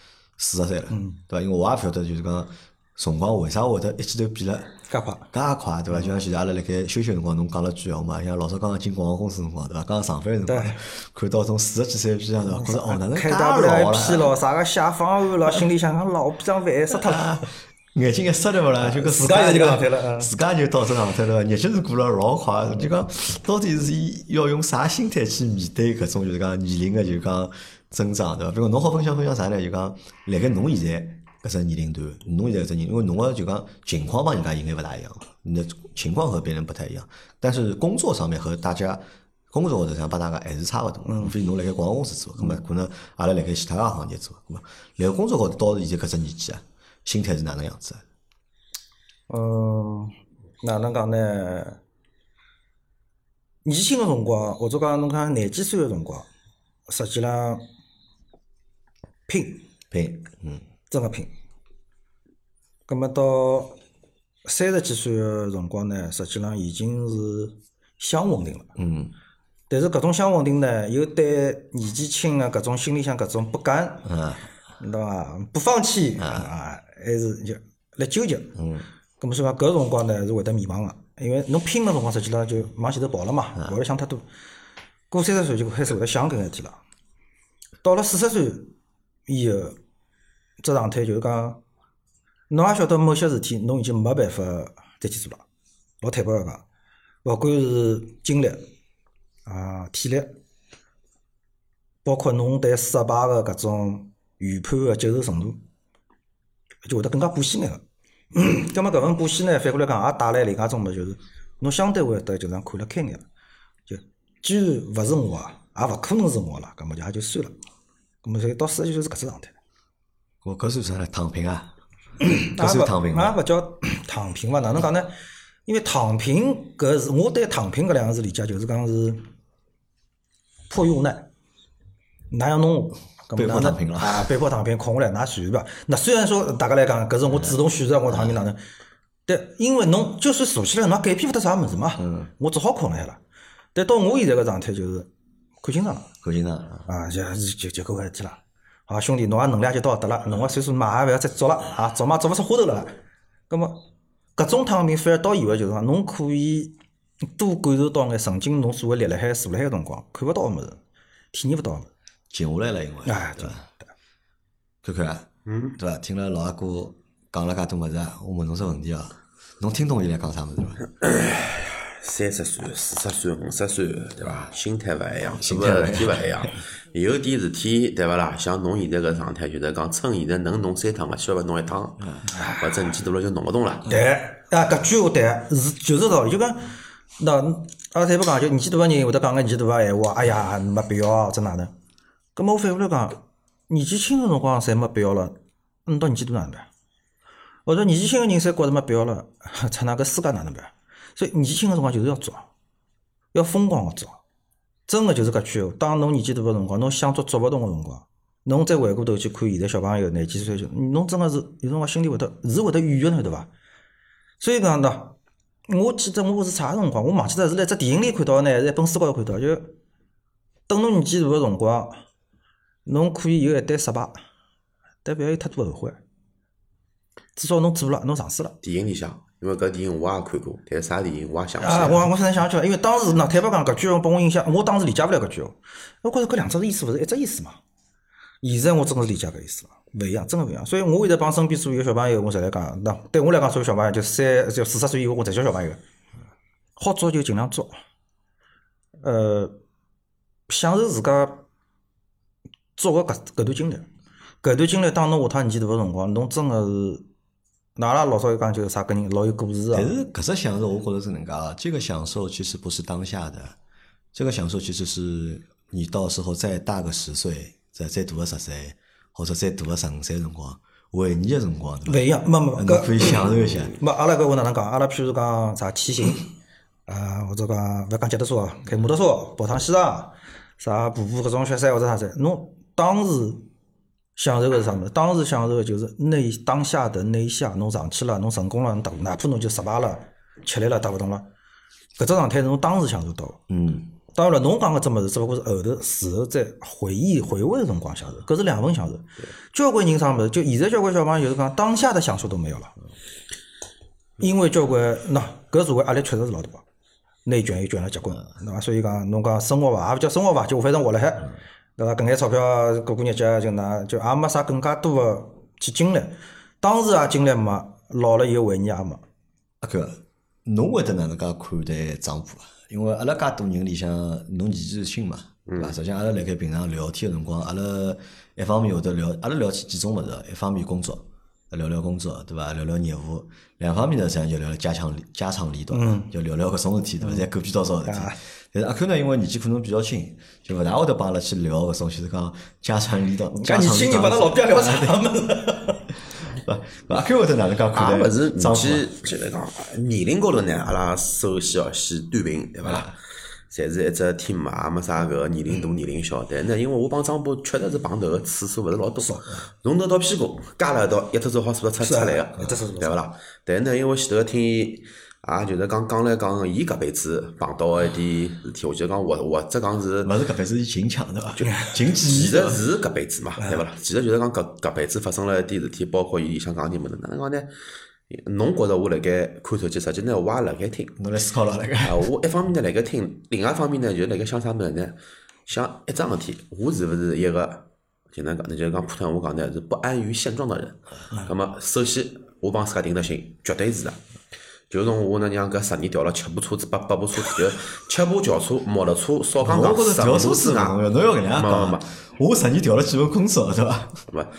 Speaker 1: 40岁了，对伐？因为我也勿晓得，就是讲辰光为啥会得一记头变了
Speaker 2: 介快，
Speaker 1: 对伐？就像现在阿拉辣盖休息辰光，侬讲了句闲话嘛，像老早刚刚进广告公司辰光，对伐？刚刚上班辰光，看到种40几岁边上对伐？觉着哪能介老了？
Speaker 2: 疲劳啥个写方案了，心里想讲老逼上烦死脱了。
Speaker 1: 眼睛一湿对勿啦？就搿
Speaker 2: 自家就搿状态了，
Speaker 1: 自家就到这状态了，日脚是过了老快。就讲到底是要用啥心态去面对搿种就是讲年龄个就是讲增长，对伐？比如侬好分享啥呢？就讲辣盖侬现在搿只年龄段，侬现在搿只年龄，因为侬个就讲情况帮人家应该勿大一样，你的情况和别人不太一样，但是工作上面和大家工作或者上帮大家还是差勿多。无非侬辣盖广告公司做，葛末可能阿拉辣盖其他个行业做，葛末辣盖工作高头到现在搿只年纪啊。心态是哪能样子？
Speaker 2: 哪能讲呢？年轻个辰光，或者讲侬看廿几岁个辰光，实际上拼，真个拼。葛末到30几岁个辰光呢，实际上已经是相稳定了。但是搿种相稳定呢，又对年纪轻个搿种心里向搿种不甘，对伐？不放弃还是就来纠结。咁么所以讲搿辰光呢是会得迷茫个，因为侬拼个辰光实际上就往前头跑了嘛，勿会想太多。过30岁就开始会得想搿眼事体了。到了40岁以后，这状态就是讲，侬也晓得某些事体侬已经没办法再去做了，老坦白个讲，勿管是精力体力，包括侬对失败个搿种预判个接受程度。就会得更加可惜眼个，咁么搿份可惜呢，反过来讲也带来另外一种物，就是侬相对会得就讲看了开眼了，就既然勿是我啊，也勿可能是我了，咁么就也就算了。咁么所以到40几岁是搿只状态。
Speaker 1: 搿算啥呢？躺平啊？搿算躺平
Speaker 2: 嘛？也勿叫躺平伐？哪能讲呢？因为躺平搿是我对躺平搿两个字理解，就是讲是迫于无奈，哪样弄我。
Speaker 1: 被迫躺平了
Speaker 2: 被迫躺平，空下来，㑚随便吧。那虽然说大家来讲，搿是我主动选择我躺平哪能，但因为侬就算坐起来，侬改变勿得啥物事嘛。我只好空了下来。但到我现在个状态就是看清爽了，就搿回事体了。好，兄弟，侬也能力也就到得了，侬个岁数嘛也勿要再做了做嘛做勿出花头了。葛么搿种躺平反而倒以为就是讲，侬可以多感受到眼曾经侬所谓立辣海坐辣海个辰光看勿到个物事，体验勿到个物事。
Speaker 1: 静下来了，因为对伐？看看，对伐？听了老阿哥讲了介多物事啊，我问侬只问题啊，侬听懂伊来讲啥物事伐？
Speaker 3: 30岁、40岁、50岁，对伐？心态勿一样，
Speaker 1: 心态勿一样
Speaker 3: 事体勿一样。有点事体，对勿啦？像侬现在搿状态，就是讲趁现在能弄3趟个，千万勿弄1趟，或者年纪大了就弄勿动了。
Speaker 2: 对，搿句话对，就是道理，就讲那阿拉坦白讲，就年纪大个人会得讲个年纪大个闲话，哎呀，没必要或者哪能。葛末我反过来讲，年纪轻个辰光侪没必要了，到年纪大哪能办？或者年纪轻个人侪觉着没必要了，出那个世界哪能办？所以年纪轻个辰光就是要做，要疯狂个做。真个就是搿句话，当侬年纪大个辰光，侬想做勿动个辰光，侬再回过头去看现在小朋友廿几岁，侬真个是有辰光心里会得软个，对伐？所以讲呢，我记得我是啥辰光，我忘记脱是辣只电影里看到呢，还是一本书高头看到，就等侬年纪大个辰光，侬可以有一堆失败，但勿要有太多后悔。至少侬做了，侬尝试了。
Speaker 3: 电影里向，因为搿电影我也看过，但是啥电影我也想不起
Speaker 2: 啊，
Speaker 3: 来。
Speaker 2: 我现在想起来，因为当时坦白讲，搿句话拨我影响，我当时理解勿了搿句话。我觉着搿两只意思勿是一只意思嘛。现在我真个是理解搿意思了，勿一样，真个勿一样。所以我现在帮身边所有小朋友，我侪来讲，那对我来讲，所有小朋友就40岁以后，我侪叫小朋友，好做就尽量做。享受自家做个搿段经历，搿段经历当侬下趟年纪大个辰光，侬真个是。阿拉老早讲就是啥个人老有故事啊。
Speaker 1: 但是搿只享受，我觉得是能介啊。这个享受其实不是当下的，这个享受其实是你到时候再大个10岁，再大个10岁，或者再大个15岁辰光，回忆个辰光，
Speaker 2: 勿一样，没，
Speaker 1: 侬可以享受一下。
Speaker 2: 没，阿拉搿话哪能讲？阿拉譬如讲啥骑行，或者讲勿要讲脚踏车，开摩托车、跑趟西藏，啥步搿种雪山或者啥山，侬当时。享受个是啥物事？当时享受个就是当下的那一下，侬上去了，侬成功了，侬哪怕侬就失败了、吃力了、达勿动了，搿只状态侬当时享受到。当然了，侬讲个只物事，只不过是后头事后再回味个辰光享受，搿是两份享受。交关人啥物事，就现在交关小朋友就是讲当下的享受都没有了，因为交关搿社会压力确实是老大，内卷又卷了结棍，对伐？所以讲侬讲生活伐，也勿叫生活伐，就反正活辣海。对伐？搿眼钞票过日脚就也没啥更加多个去经历，当时也经历没，老了以后回忆也没。
Speaker 1: 阿哥，侬会得哪能介看待丈夫啊？因为阿拉介多人里向，侬年纪轻嘛，对伐？实际上阿拉辣盖平常聊天个辰光，阿拉一方面会得聊，阿拉聊起几种物事，一方面工作，聊聊工作，对伐？聊聊业务；两方面呢，实际上就聊聊家长里短，就聊聊搿种事体，对伐？侪狗屁叨叨事体。但是阿 Q 呢，因为年纪可能比较轻，就勿大会得帮阿拉去聊搿种，就是讲家长里短。
Speaker 2: 年轻人帮他老表聊啥物事？
Speaker 1: 阿 Q 会得哪能介看待？
Speaker 3: 也勿是年纪，就是讲年龄高头呢，阿拉首先要先端平，对伐啦？侪是一只 team 嘛，也没啥搿年龄大年龄小。但呢，因为我帮张波确实是碰头个次数勿是老多，从头到屁股加了一道，一只手好数得出来个，对勿啦？但呢，因为前头听。就是讲来讲，伊搿辈子碰到个一点事体，我觉得讲或者讲是，
Speaker 1: 勿是搿辈子是近腔对伐？就近几
Speaker 3: 其实是搿辈子嘛，对勿啦？其实就是讲搿辈子发生了一点事体，包括伊里向讲点物事，哪能讲呢？侬觉着我辣盖看手机，实际呢我也辣盖听，
Speaker 1: 侬来思考了辣盖。
Speaker 3: 我一方面呢辣盖听，另外一方面呢就辣盖想啥物事呢？想一桩事体，我是勿是一个就能讲，就是讲普通话讲呢是不安于现状的人。那么首先我帮自家定的心，绝对是的。就从我呢让搿10年调了7部车子、8部车子，就7部轿车、摩托车，少讲讲
Speaker 1: 调车子
Speaker 3: 啊，
Speaker 1: 侬要搿能样讲，我10年调了几份工作，对伐？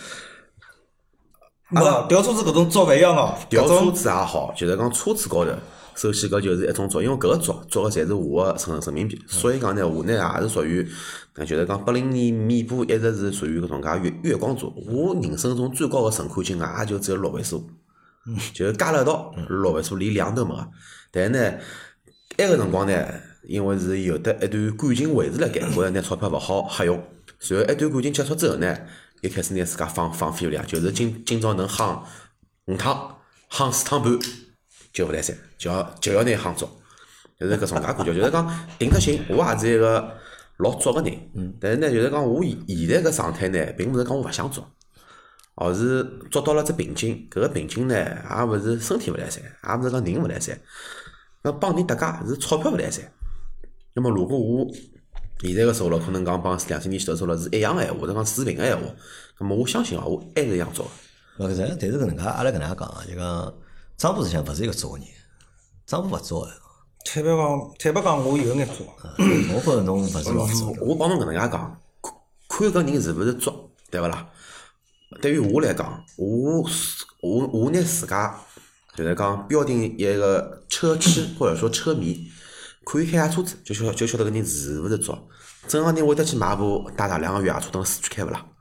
Speaker 2: 调车子搿种做勿一样哦。
Speaker 3: 调车子也好，就是讲车子高头，首先搿就是一种做，因为搿个做个侪是我个人民币，所以讲呢，我呢也是属于，就是讲80年面部一直是属于搿种介月光族，我人生中最高个存款金额也就只有6位数。就加了一道6位数，连2都没个。但是呢，埃个辰光呢，因为是有的一段感情维持辣盖，觉着拿钞票勿好瞎用。随后一段感情结束之后呢，又开始拿自家放飞了，就是今朝能夯5趟，夯4趟半就勿来三，就要拿夯足，就是搿种介感觉。就是讲定得心，我也是一个老作个人。但是呢，就是讲我现在搿状态呢，并勿是讲我勿想做。而是捉到了只瓶颈，搿个瓶颈呢，也勿是身体勿来三，也勿是讲人勿来三，那帮人搭界是钞票勿来三。那么如果我现在个收入可能讲帮2、3年前头收入是一样个闲话，或者讲持平个闲话，那么我相信我还是一样做。
Speaker 1: 但是搿能介，阿拉搿能介讲啊，就讲张波实际上勿是一个作个人，张波勿作个，
Speaker 2: 坦白讲，我有眼做。
Speaker 1: 我觉着侬勿是老做。
Speaker 3: 我帮侬搿能介讲，看搿人是勿是作，对勿啦？对于我来讲，我拿自家就是讲标定一个车痴或者说车迷，看伊开下车子就晓得搿人是勿是作。正常人会得去买部大量个越野车到市区开勿啦？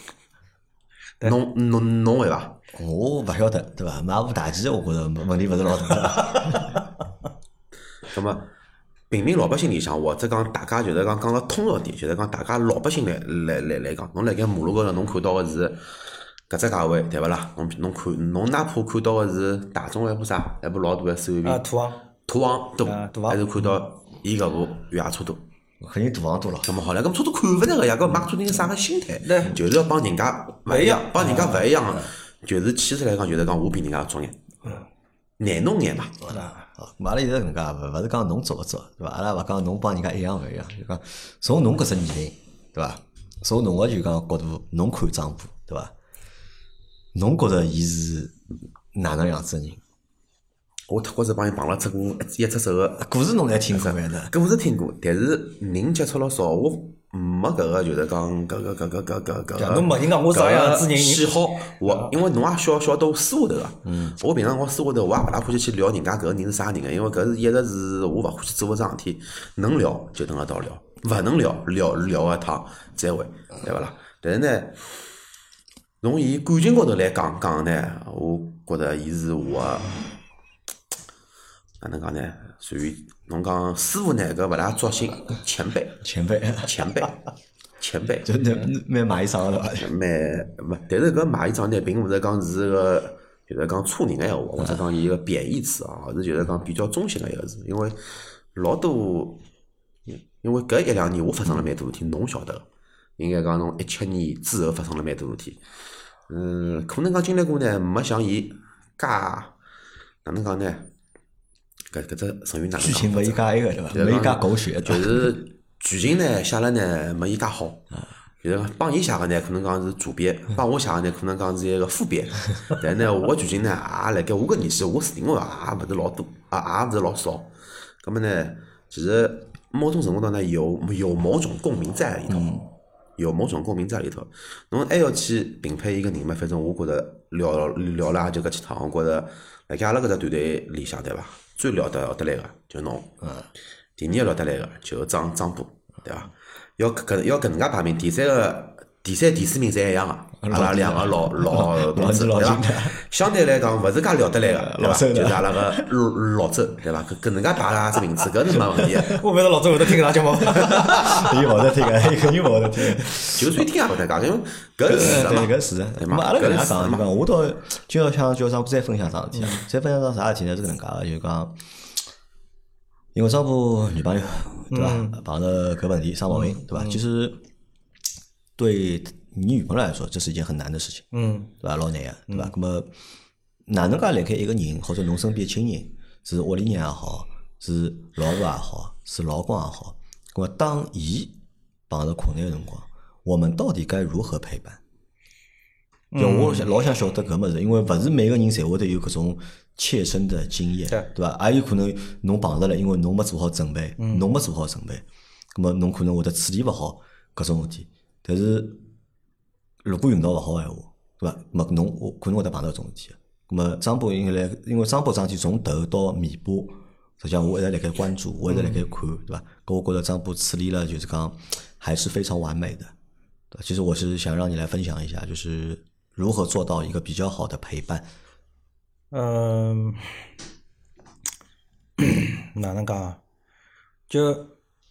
Speaker 3: 侬会伐？
Speaker 1: 我勿晓得，对伐？买部大 G，我觉着问题勿是老大。
Speaker 3: 那么平民老百姓里向，或者讲大家就是讲了通俗点，就是讲大家老百姓来讲，侬辣盖马路高头侬看到个是搿只价位，对勿啦？侬哪怕看到个是大众一部啥，一部老大个 SUV， 途昂多，还是看到伊搿部越野车多？
Speaker 1: 肯定途昂多了。
Speaker 3: 咁么好了，咁车子看勿着个呀，搿买车人啥个心态？就是要帮人家勿一样，帮人家勿一样个，就是汽车来讲，就是讲我比人家专业，难弄眼嘛。
Speaker 1: 阿拉现在搿能介，勿是讲侬做勿做，对伐？阿拉勿讲侬帮人家一样勿一样，就讲从侬搿只年龄，对伐？从侬个就讲角度，侬看张波，对伐？侬觉着伊是哪能样子个人？
Speaker 3: 我脱过是帮伊碰了一只手个
Speaker 1: 故事侬侪听过没的？
Speaker 3: 故事听过，但是人接触了少，我没搿个就是讲搿
Speaker 2: 侬问人家我啥样子人
Speaker 3: 喜好，我因为侬也晓得我私下头个，我平常我私下头我也勿大欢喜去聊人家搿个人是啥人个，因为搿是一直是我勿欢喜做个桩事体，能聊就等得到聊，勿能聊一趟再会，对勿啦？但是呢，从伊感情高头来讲呢，我觉着伊是我。哪能讲呢？属于侬讲师傅呢，搿勿大作新前辈，
Speaker 1: 前辈，就蛮买衣裳的伐？
Speaker 3: 但是搿买衣裳呢，并勿是讲是个就是讲粗人个闲话，或者讲伊个贬义词啊，是就是讲比较中性个一个字，因为老多，因为搿一两年我发生了蛮多事体，侬晓得，应该讲侬17年之后发生了蛮多事体，可能讲经历过呢，没像伊介哪能讲呢？搿只成语哪能讲？
Speaker 1: 剧情没伊介埃个对伐？没伊介狗血，
Speaker 3: 就是剧情呢写了呢没伊介好，就是帮伊写个呢可能讲是主编，帮我写个呢可能讲是一个副编，但呢我剧情呢也辣盖我搿年纪，我认为也勿是老多，也勿是老少。葛末呢，其实某种程度上呢有某种共鸣在里头，有某种共鸣在里头。侬还要去评判一个人嘛？反正我觉着聊了也就搿几趟，我觉着辣盖阿拉搿只团队里向对伐？最聊得来个就侬，第二个聊得来个就张波，对伐？要搿能介排名，第三、第四名侪一样个，阿拉两个老同志，对伐？相对来讲，勿是介聊得来个，对伐？就是阿拉个老周，对伐？搿能介排拉只名次，搿是没问题。
Speaker 2: 我勿是老周会得听搿节目，
Speaker 1: 伊勿会得听个，伊肯定勿会得听。
Speaker 3: 就算听也勿得讲，因为搿是事实嘛。
Speaker 1: 搿是。那么阿拉搿能介讲，就讲我倒今朝想叫张波再分享桩事体，再分享桩啥事体呢？是搿能介个，就讲，因为张波女朋友对伐，碰着搿问题生毛病对伐？其实对你女朋友来说，这是一件很难的事情，对伐？老难个，对伐？那么哪能介辣盖一个人或者侬身边亲人，是屋里人也好，是老婆也好，是老公也好，那么当伊碰着困难的辰光，我们到底该如何陪伴？就我老想晓得搿物事，因为勿是每个人侪会得有搿种切身的经验，对伐？也有可能侬碰着了，因为侬没做好准备，侬没做好准备，葛末侬可能会得处理勿好搿种事体。但是如果运道勿好个闲话，对伐？葛末侬可能会得碰到搿种事体。葛末张波因为张波桩事体从头到尾巴，实际上我一直辣盖关注，我一直辣盖看，对伐？搿我觉得张波处理了，就是讲还是非常完美的。对，其实我是想让你来分享一下，就是如何做到一个比较好的陪伴。
Speaker 2: 哪能讲啊？就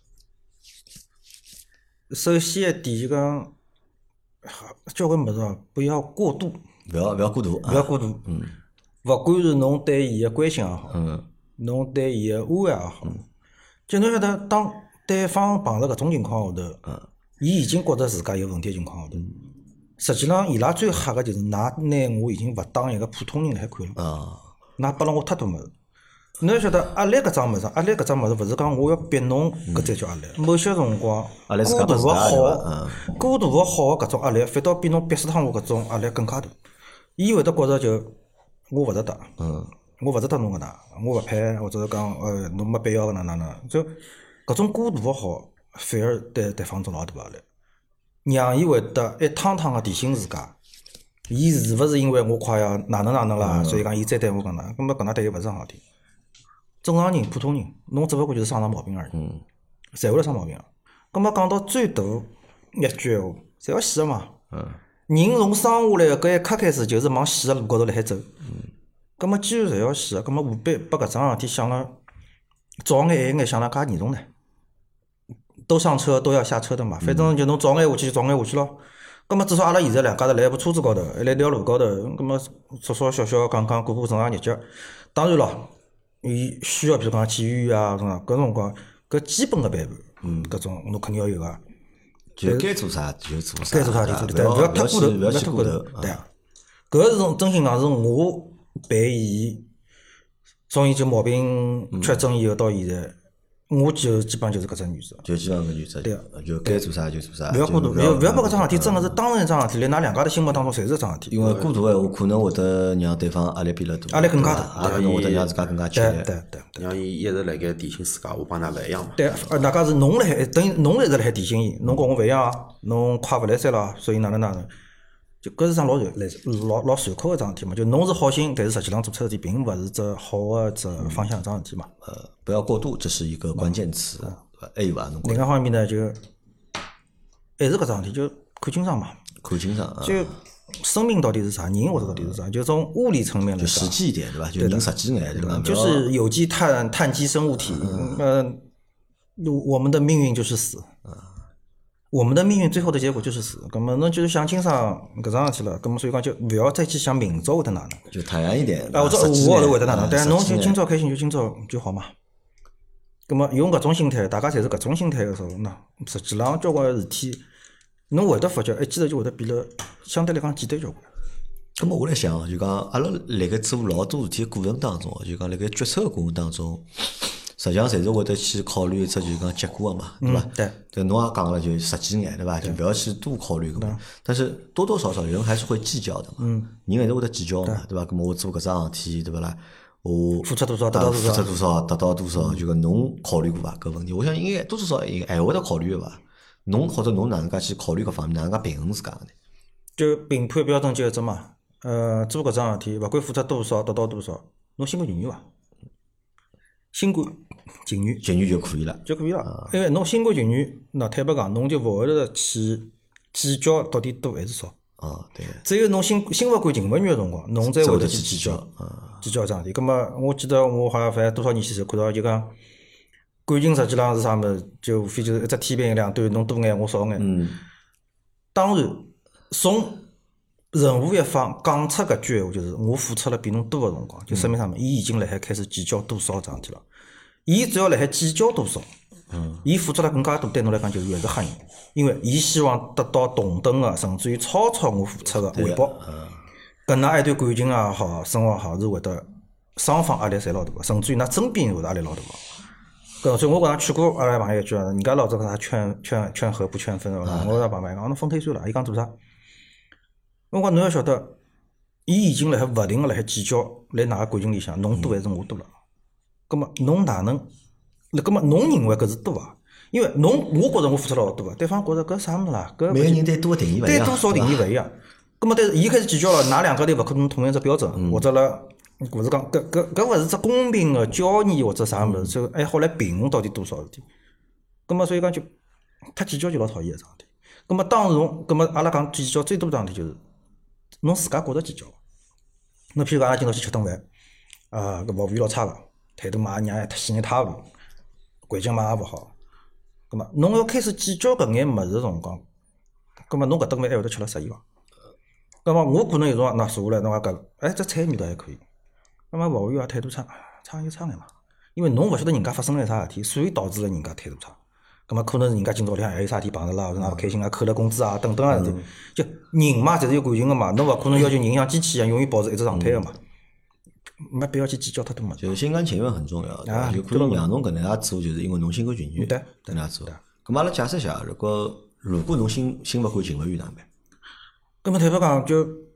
Speaker 2: 首先一点就讲，交关物事啊，不要过度，
Speaker 1: 不要过度，
Speaker 2: 不要过度。勿管是侬对伊个关心也好，侬对伊个安慰也好，就侬晓得，当对方碰着搿种情况下头，伊已经觉着自家有问题的情况下头，实际上伊拉最吓个就是，㑚拿我已经勿当一个普通人来看了，㑚拨了我太多物事。侬要晓得，压力搿桩物事，勿是讲我要逼侬，搿才叫压力。某些辰光，过度个好个搿种压力，反倒比侬逼死趟我搿种压力更加大。伊会得觉着就我勿值得， 我勿值得侬搿能，我勿配，或者是讲侬没必要搿能哪能，就搿种过度个好，反而对对方种老大压力，让伊会得一趟趟个提醒自家，伊是勿是因为我快要哪能哪能啦，所以讲伊再对我搿能，搿么搿能对伊勿是桩好事体。正常人、普通人，侬只勿过就是生毛病而已，侪会来生毛病。搿么讲到最大一句闲话，侪要死个嘛。人从生下来个搿一刻开始，就是往死个路高头辣海走。搿么既然侪要死个，搿么何必把搿桩事体想了早眼晚眼想了介严重呢？都上车都要下车的嘛，反正就侬早眼下去就早眼下去咯。搿么至少阿拉现在两家头辣一部车子高头，还辣一条路高头，搿么说说笑笑讲讲过正常日脚。当然咯，伊需要比如讲去医院啊，搿辰光搿基本个陪伴，搿种侬肯定要有个。
Speaker 1: 就该做啥就做啥，
Speaker 2: 该做啥就做，对，
Speaker 1: 勿
Speaker 2: 要太过头，
Speaker 1: 勿要去过头。
Speaker 2: 对啊，搿是种真心讲是我陪伊，从伊就毛病确诊以后到现在，我就基本上就是搿只原则。
Speaker 1: 就基本上搿原则，
Speaker 2: 对
Speaker 1: 就该做啥就做啥，
Speaker 2: 勿要过度，勿要把搿桩事体真个是当成一桩事体，辣㑚两家头心目当中侪是一桩事体。
Speaker 1: 因为过度个话，可能会得让对方压力变得大，
Speaker 2: 压力更加大，
Speaker 1: 也可能会得让自家更加吃力。
Speaker 2: 对。
Speaker 3: 让伊一直辣盖提醒自家，我帮㑚勿一样嘛。
Speaker 2: 对，哪家是侬辣海，等于侬一直辣海提醒伊，侬跟我勿一样啊，侬快勿来三了，所以哪能，就搿是桩老残酷个桩事体嘛。就侬是好心，但是实际上做出来事体并勿是只好个只方向桩事体嘛。
Speaker 1: 不要过度，这是一个关键词，对伐？还有伐？侬
Speaker 2: 另外方面呢，就还是搿桩事体，就看清爽嘛。
Speaker 1: 看清爽啊，
Speaker 2: 就生命到底是啥，人活着到底是啥？就从物理层面来
Speaker 1: 就
Speaker 2: 讲，
Speaker 1: 实际一点，对伐？就人实际眼，对伐？
Speaker 2: 就是有机碳基生物体。我们的命运就是死。我们的命运最后的结果就是死。咁么侬就是想清爽搿桩事体了，咁么所以讲就勿要再去想明朝会得哪能。
Speaker 1: 就坦然一点。
Speaker 2: 或者我后头会得哪能？但是侬就今
Speaker 1: 朝
Speaker 2: 朝开心就今朝就好嘛。咁么用搿种心态，大家侪是搿种心态个时候，那实际上交关事体。侬会得发觉，一记头就会得变得相对来讲简单交关。
Speaker 1: 咁么我来想，就讲阿拉辣盖做老多事体过程当中，就讲辣盖决策个过程当中，实际上侪是会得去考虑一只就是讲结果个嘛，对伐？
Speaker 2: 对。
Speaker 1: 对，侬也讲了就实际眼，对伐？就勿要去多考虑个嘛。但是多多少少人还是会计较的嘛。人还是会得计较嘛，对伐？咁么我做搿桩事体，对勿啦？我
Speaker 2: 付出多少得到多少？
Speaker 1: 付出多少得到多少？就讲侬考虑过伐？搿问题，我想应该多多少少还会得考虑个伐？侬或者侬哪能介去考虑搿方面，哪能介平衡自家个呢？
Speaker 2: 就评判标准就一只嘛。做搿桩事体，勿管付出多少得到多少，侬心甘情愿伐？心甘情愿，
Speaker 1: 情愿就可以了，
Speaker 2: 就可以了。因为侬心甘情愿，那坦白讲，侬就勿会得去计较到底多还是少。
Speaker 1: 对。
Speaker 2: 只有侬心勿甘情勿愿个辰光，侬才会得去计较搿桩事体。葛末我记得我好像反正多少年前看到就讲。感情实际上是啥物事？就无非就是一只天平两端，侬多眼我少眼。当然，从任何一方讲出搿句闲话，就是我付出了比侬多个辰光，就说明啥物事？伊已经辣海开始计较多少桩事体了。伊只要辣海计较多少，伊付出了更加多，对侬来讲就是一个黑人，因为伊希望得到同等个，甚至于超我付出个回报。搿能一段感情也好，生活也好，是会得双方压力侪老大个，甚至于㑚身边人会得压力老大个。所以我觉着劝过阿拉朋友一句人家老早讲啥劝和不劝分是吧？我讲朋友讲侬分开算了，伊讲做啥？我讲侬要晓得，伊已经辣海勿停个辣海计较，辣㑚个感情里向，侬多还是我多了？葛末侬哪能？葛末侬认为搿是多啊？因为我觉着我付出了老多个，对方觉着搿啥物事啦？搿
Speaker 1: 每个人对多个定义勿一样，
Speaker 2: 对多少定义勿一样。葛末但是伊开始计较了，㑚两家头勿可能统一只标准，或者辣。或者讲，搿勿是只公平个交易或者啥物事，就还好来平衡到底多少事体。葛末所以讲就太计较就老讨厌个桩事体。葛末当侬，葛末阿拉讲计较最多桩事体就是侬自家觉着计较。侬譬如讲阿拉今朝去吃顿饭，搿服务员老差个，态度嘛让太稀里塌糊，环境嘛也勿好。葛末侬要开始计较搿眼物事个辰光，葛末侬搿顿饭还会得吃了适意伐？葛末我可能有辰光坐下来，侬讲搿，这菜味道还可以。那么服务员也态度差就差眼嘛，因为侬勿晓得人家发生了啥事体，所以导致了人家态度差。咁么可能是人家今朝里向还有啥事体碰着了，或者哪勿开心啊，扣了工资啊，等等啊事体。就人嘛，侪是有感情个嘛，侬勿可能要求人像机器一样永远保持一只状态个嘛，没必要去计较太多嘛。
Speaker 1: 就是心甘情愿很重要，就可能让侬搿能介做，就是因为侬心甘情愿搿能介做。咁么阿拉假设下，如果侬心勿甘情勿愿哪能办？
Speaker 2: 咁么坦白讲就。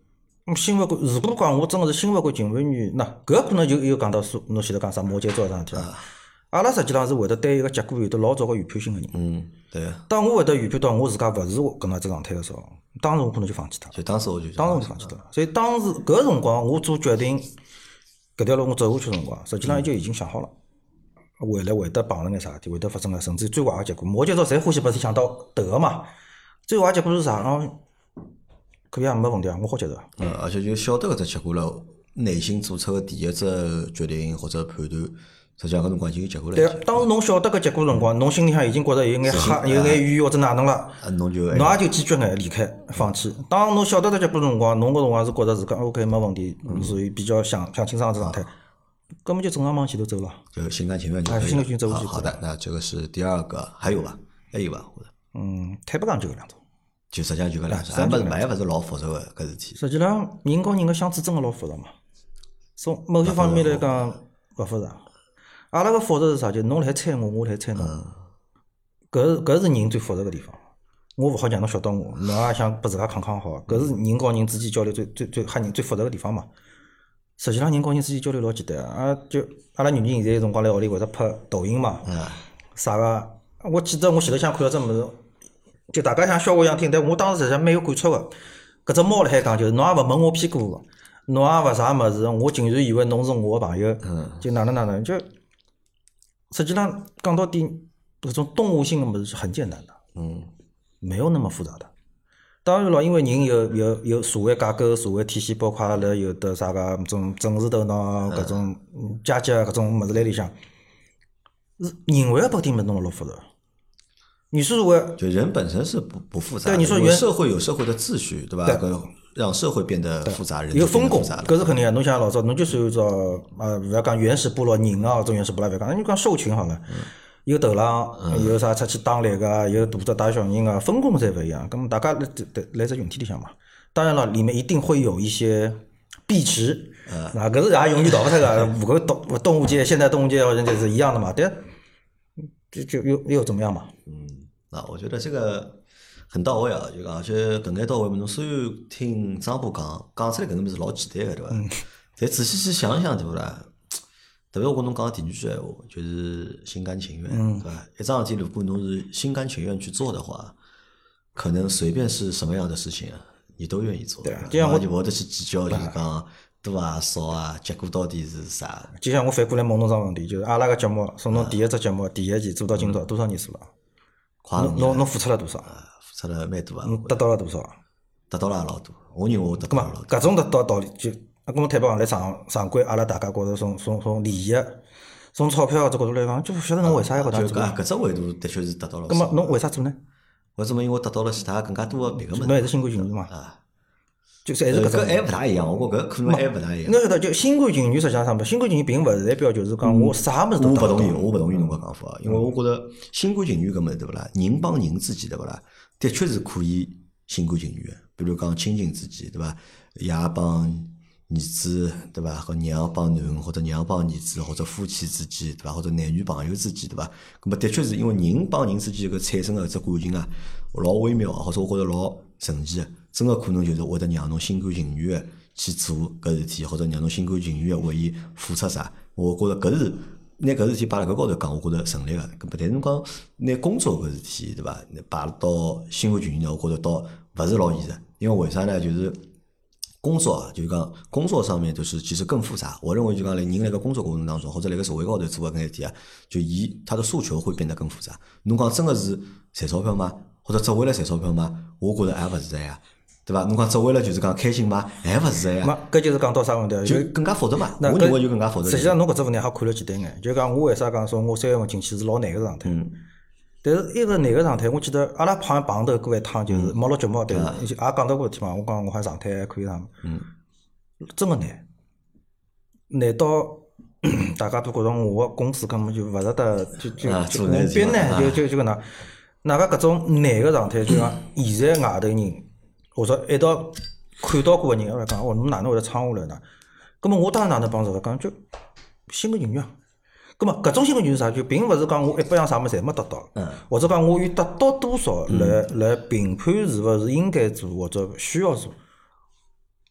Speaker 2: 新勿感，如果讲我真个是新勿感情勿愿，那搿可能就又讲到侬前头讲啥摩羯座桩事体了。阿拉实际上是会得对一个结果有得老早个预判性个人。
Speaker 1: 对。
Speaker 2: 当我会得预判到我自家勿是搿能只状态个时候，当时我可能就放弃脱。
Speaker 1: 就当时我就
Speaker 2: 放弃脱了。所以当时搿辰光我做决定，搿条路我走下去个辰光，实际上就已经想好了，未来会得碰着眼啥事体，会得发生个，甚至最坏个结果。摩羯座侪欢喜把事体想到头个嘛，最坏结果是啥？可以啊，没问题啊，我好接受。
Speaker 1: 而且就晓得搿只结果了，内心做出个第一只决定或者判断，实际上搿辰光已经有结果了。
Speaker 2: 对，当侬晓得搿结果辰光，侬心里向已经觉着有眼吓、有眼冤或者哪能了，
Speaker 1: 侬也
Speaker 2: 就坚决眼离开、放弃。当侬晓得搿结果辰光，侬搿辰光是觉着自家 OK 没问题，属于比较想清爽个状态，根本就正常往前头走了，
Speaker 1: 就心甘情愿就
Speaker 2: 心甘情愿走下去。
Speaker 1: 好的，那这个是第二个，还有吧？还有吧？或者
Speaker 2: 坦白讲就搿两种。
Speaker 1: 就实际上就搿两种，还勿是老复杂个搿事体。
Speaker 2: 实际上，人和人个相处真个老复杂嘛。从某些方面来讲，勿复杂。阿拉个复杂是啥？就侬来猜我，我来猜侬。搿是人最复杂个地方。我勿好让侬晓得我，侬也想拨自家扛好。搿是人和人之间交流最吓人最复杂个地方嘛。实际上，人和人之间交流老简单啊！就阿拉女人现在有辰光来屋里会得拍抖音嘛。啥个？我记得我前头想看到只物事。就大家像笑话一样听，但我当时实际上蛮有感触个。搿只猫辣海讲，就是侬也勿问我屁股，侬也勿啥物事，我竟然以为侬是我个朋友，就哪能，就实际上讲到底，搿种动物性个物事是很简单的，没有那么复杂的。当然了，因为人有社会架构、社会体系，包括阿拉有的啥个种政治头脑、搿种阶级搿种物事辣里向，人为个把点物事弄得老复杂。你是为
Speaker 1: 就人本身是不复杂的，
Speaker 2: 对你说
Speaker 1: 社会有社会的秩序，对吧？让社会变得复杂，人
Speaker 2: 有分工，
Speaker 1: 搿
Speaker 2: 是肯定啊。侬像老早，侬就是按照勿要讲原始部落人啊，种原始部落勿要讲，你讲兽群好了，有头狼，有啥出去打猎个，有大只打小人个，分工侪勿一样。咁么大家来只群体里向嘛，当然了，里面一定会有一些避池，搿是也永远逃勿脱个。五个动物界，现代动物界好像就是一样的嘛，对，就又怎么样嘛？
Speaker 1: 我觉得这个很到位啊，就讲而且搿眼到位嘛，侬虽然听张波讲出来搿个物事老简单个，对伐？但仔细去想想，对勿啦？特别我跟侬讲第二句闲话，就是心甘情愿，对伐？一桩事体如果侬是心甘情愿去做的话，可能随便是什么样的事情啊，你都愿意做。
Speaker 2: 对，就像我
Speaker 1: 就勿会得去计较，就是讲多啊少啊，结果到底是啥？
Speaker 2: 就像我反过来问侬桩问题，就是阿拉个节目从侬第一只节目第一期做到今朝多少年数了？侬付出了多少？
Speaker 1: 付出了蛮多啊。
Speaker 2: 得到了多少？
Speaker 1: 得到了也老多。我认为我得到了老多。
Speaker 2: 搿种得到道理就，跟我坦白讲，来常规阿拉大家觉着从利益、从钞票这角度来讲，就勿晓得侬为啥要搿能做。
Speaker 1: 搿只维度的确是得到了。
Speaker 2: 咾么侬为啥做呢？
Speaker 1: 为什么？因为我得到了其他更加多的别个物事。
Speaker 2: 侬还是心甘情愿嘛？就是还是搿
Speaker 1: 还勿大一样，我觉搿可能还勿大一样。
Speaker 2: 侬晓得，就心甘情愿实际上啥物事？心甘情愿并勿是代表就是讲我啥物事都得到。
Speaker 1: 我勿同意侬个讲法，因为我觉着心甘情愿搿物事对勿啦？人帮人之间对勿啦？的确是可以心甘情愿，比如讲亲情之间对伐？爷帮儿子对伐？和娘帮囡恩，或者娘帮儿子，或者夫妻之间对伐？或者男女朋友之间对伐？咁么的确是因为人帮人之间搿产生个只感情啊，老微妙，或者我觉着老神奇个。真个可能就是会得让侬心甘情愿个去做搿事体，或者让侬心甘情愿个为伊付出啥。我觉着搿是拿搿事体摆辣搿高头讲，我觉着成立个。搿但是侬讲拿工作搿事体对伐？摆到心甘情愿呢，我觉着倒勿是老现实。因为为啥呢？就是工作啊，就是讲工作上面就是其实更复杂。我认为就讲人辣盖工作过程当中，或者辣盖社会高头做搿眼事体啊，就他的诉求会变得更复杂。侬讲真个是赚钞票吗？或者只为了赚钞票吗？我觉着还勿是这样。对伐？侬讲只为了就是讲开心嘛，还勿是这样。
Speaker 2: 搿就是讲到啥问题？
Speaker 1: 就更加复杂嘛。我认为就更加复杂。
Speaker 2: 实际上，侬搿只问题还看了简单眼。就讲我为啥讲说我3月份进去是老难个状态？但是一个难个状态，我记得阿拉好像碰头过一趟，就是毛录节目，但是也讲到过事体嘛。我讲我好像状态还可以啥？真个难，难到大家都觉着我个公司根本就勿值得，就别难，就搿能。哪个搿种难个状态，就讲现在外头人或者一道看到过个人来讲，侬哪能会得撑下来呢？葛末我当然哪能帮助讲，就心甘情愿。葛末搿种心甘情愿是啥？就并勿是讲我100样啥物事侪没得到，或者讲我有得到多少来评判是勿是应该做或者需要做。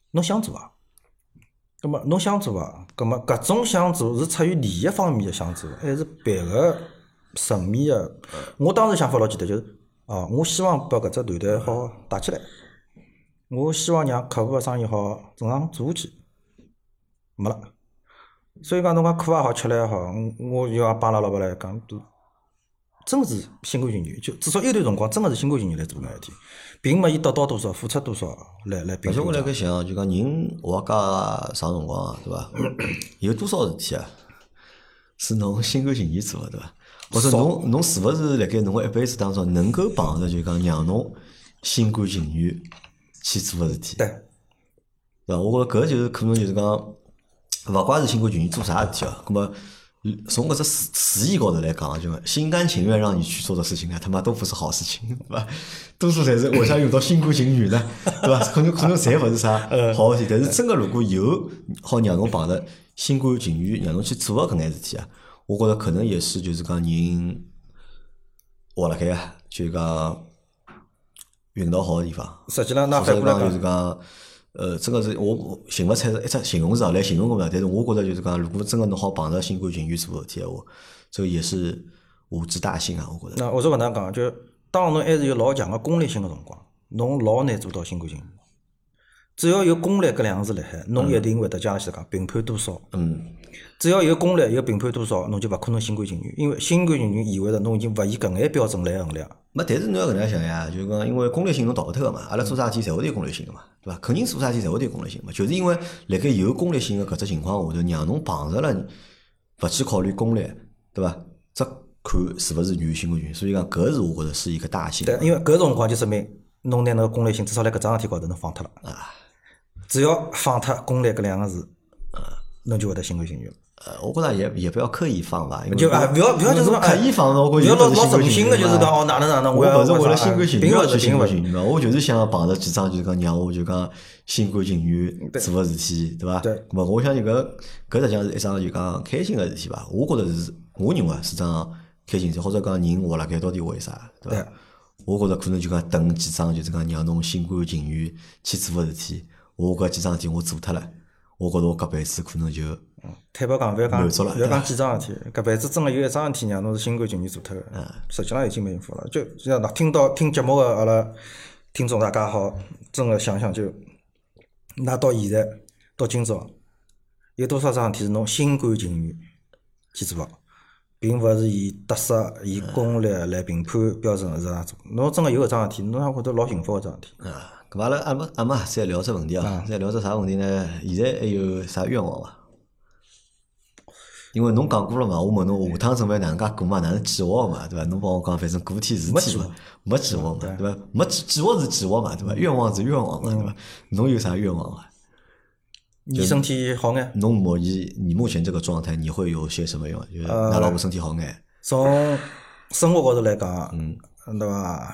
Speaker 2: 侬想做伐？葛末侬想做伐？葛末搿种想做是出于利益方面的想做，还是别个层面的？我当时想法老简单，就是我希望把搿只团队好带起来，我希望让客户个生意好正常做下去，没了。所以讲侬讲课也好，吃了也好，我就讲帮阿拉老板来讲，都真个是心甘情愿，就至少有段辰光真个是心甘情愿来做搿事体，并没伊得到多少，付出多少来评价。
Speaker 1: 而且我辣盖想，就讲人活家长辰光，对伐？有多少事体啊，是侬心甘情愿做的，对伐？或者侬是勿是辣盖侬个一辈子当中能够碰着就讲让侬心甘情愿去做个事体？
Speaker 2: 对，
Speaker 1: 对伐？我觉着搿就是可能就是讲，勿怪是心甘情愿做啥事体哦。葛末从搿只词义高头来讲，就心甘情愿让你去做的事情啊，他妈都不是好事情，对伐？多数侪是为啥用到心甘情愿呢？对伐？可能侪勿是啥好事体。但是真个如果有好让侬碰着心甘情愿让侬去做个搿眼事体啊，我觉着可能也是就是讲人活辣盖啊，就讲运道好个地方。
Speaker 2: 实际上，那
Speaker 1: 或者
Speaker 2: 反过来讲，
Speaker 1: 讲就是讲。真个是我寻勿出一只形容词来形容搿个，但是我觉着就是讲，如果真个侬好碰着心甘情愿做事体闲话，这个也是无之大幸啊！我觉着。
Speaker 2: 那或者搿能讲，就当侬还是有老强个功利性个辰光，侬老难做到心甘情愿。只要有功利搿两个字辣海，侬一定会得将来去讲评判多少。只要有功利有评判多少，侬就勿可能心甘情愿，因为心甘情愿意味着侬已经勿以搿眼标准来衡量。
Speaker 1: 但是侬要搿能样想呀，就是讲，因为功利性侬逃勿脱个嘛，阿拉做啥事体侪会有功利性个嘛，对伐？肯定做啥事体侪会有功利性嘛，就是因为辣盖有功利性个搿只情况下头，让侬碰着了勿去考虑功利，对伐？只看是勿是愿意心甘情愿，所以讲搿是我觉着是一个大幸。
Speaker 2: 对，因为搿辰光就说明侬拿那个功利性至少辣搿桩事体高头侬放脱了。只要放脱功利搿两个字，侬就会得心甘情愿了。
Speaker 1: 我觉着也不要刻意放吧，因为
Speaker 2: 就勿要就是说
Speaker 1: 刻意放，我
Speaker 2: 不
Speaker 1: 觉着
Speaker 2: 要老诚心个，就是讲哪能，
Speaker 1: 我
Speaker 2: 要
Speaker 1: 勿是为了心甘情愿要去心甘
Speaker 2: 愿。
Speaker 1: 情愿嘛，我就是想碰着几桩就是讲让我就讲心甘情愿做个事体，对伐？
Speaker 2: 对。
Speaker 1: 咾么我相信搿实际上是一桩就讲开心个事体吧。我觉着是，我认为是桩开心事，或者讲人活辣盖到底为啥，对伐？我觉着可能就讲等几桩就是讲让侬心甘情愿去做个事体，我搿几桩事体我做脱了，我觉着我搿辈子可能就。
Speaker 2: 坦白讲，勿要讲几桩事体，搿辈子真个有一桩事体让侬是心甘情愿做脱个，实际上已经蛮幸福了。就像听节目个阿拉听众大家好，真个想想就，那到现在到今朝，有多少桩事体是侬心甘情愿去做个，并勿是以得失、以功利来评判标准是这样做。侬真个有搿桩事体，侬还会得老幸福搿桩事体。
Speaker 1: 咁阿拉再聊只问题啊，再聊只啥问题呢？现在还有啥愿望伐？因为侬讲过了嘛，我问侬下趟准备哪能介过嘛，哪能计划嘛，对伐？侬帮我讲，反正过天事体嘛，没计划嘛，对伐？没计划是计划嘛，对伐？愿望是愿望嘛，对伐？侬有啥愿望伐？
Speaker 2: 你身体好眼？
Speaker 1: 侬你目前这个状态，你会有些什么愿望？就是㑚老婆身体好眼。
Speaker 2: 从生活高头来讲，对伐？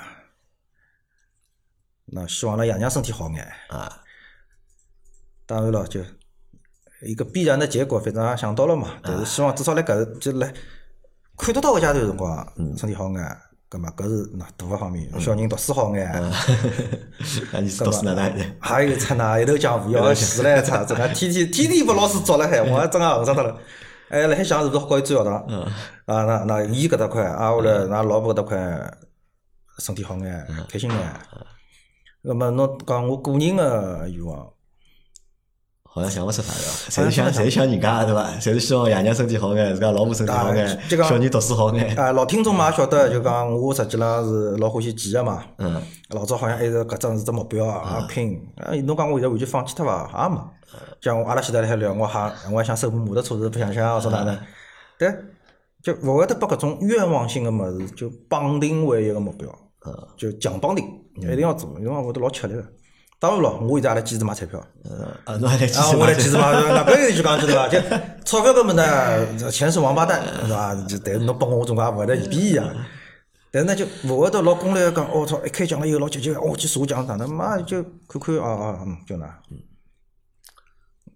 Speaker 2: 那希望阿拉爷娘身体好眼
Speaker 1: 啊。
Speaker 2: 当然了，就一个必然的结果，反正也想到了嘛。但是希望至少辣搿就来看得到个阶段辰光，身体好眼，葛末搿是大个方面。小人读书好眼，
Speaker 1: 那你读书哪能？
Speaker 2: 还有出哪一头讲不要死唻，操！真个天天把老师捉辣海，我还真个恨死脱了。哎，辣海想是不是好搞伊转学堂？那伊搿搭块，后来㑚老婆搿搭块身体好眼，开心眼。那么侬讲我个人个愿望，
Speaker 1: 好像想勿出啥对伐？侪想人家对伐？侪是希望爷娘身体好眼，自家老婆身体好眼，小人读书好眼。
Speaker 2: 老听众嘛也晓得，就讲我实际上是老欢喜棋个嘛。老早好像一直搿桩是只目标啊，拼。侬讲我现在完全放弃脱伐？也没。像阿拉现在辣海聊，我还想收部摩托车，不想或者哪能？但就勿会得把搿种愿望性个物事就绑定为一个目标。就强绑定，一定要做，因为会得老吃力个。当然咯，我现在也来坚持买彩票。
Speaker 1: 侬还来坚持买？
Speaker 2: 我来坚持买，那搿有句讲句对伐？就钞票搿么呢，钱是王八蛋，对伐？就但是侬拨我总归也勿会得一比一样。但是呢，就勿会得老功利个讲，操！一开奖了以后老积极，去查奖哪能嘛就看看就那。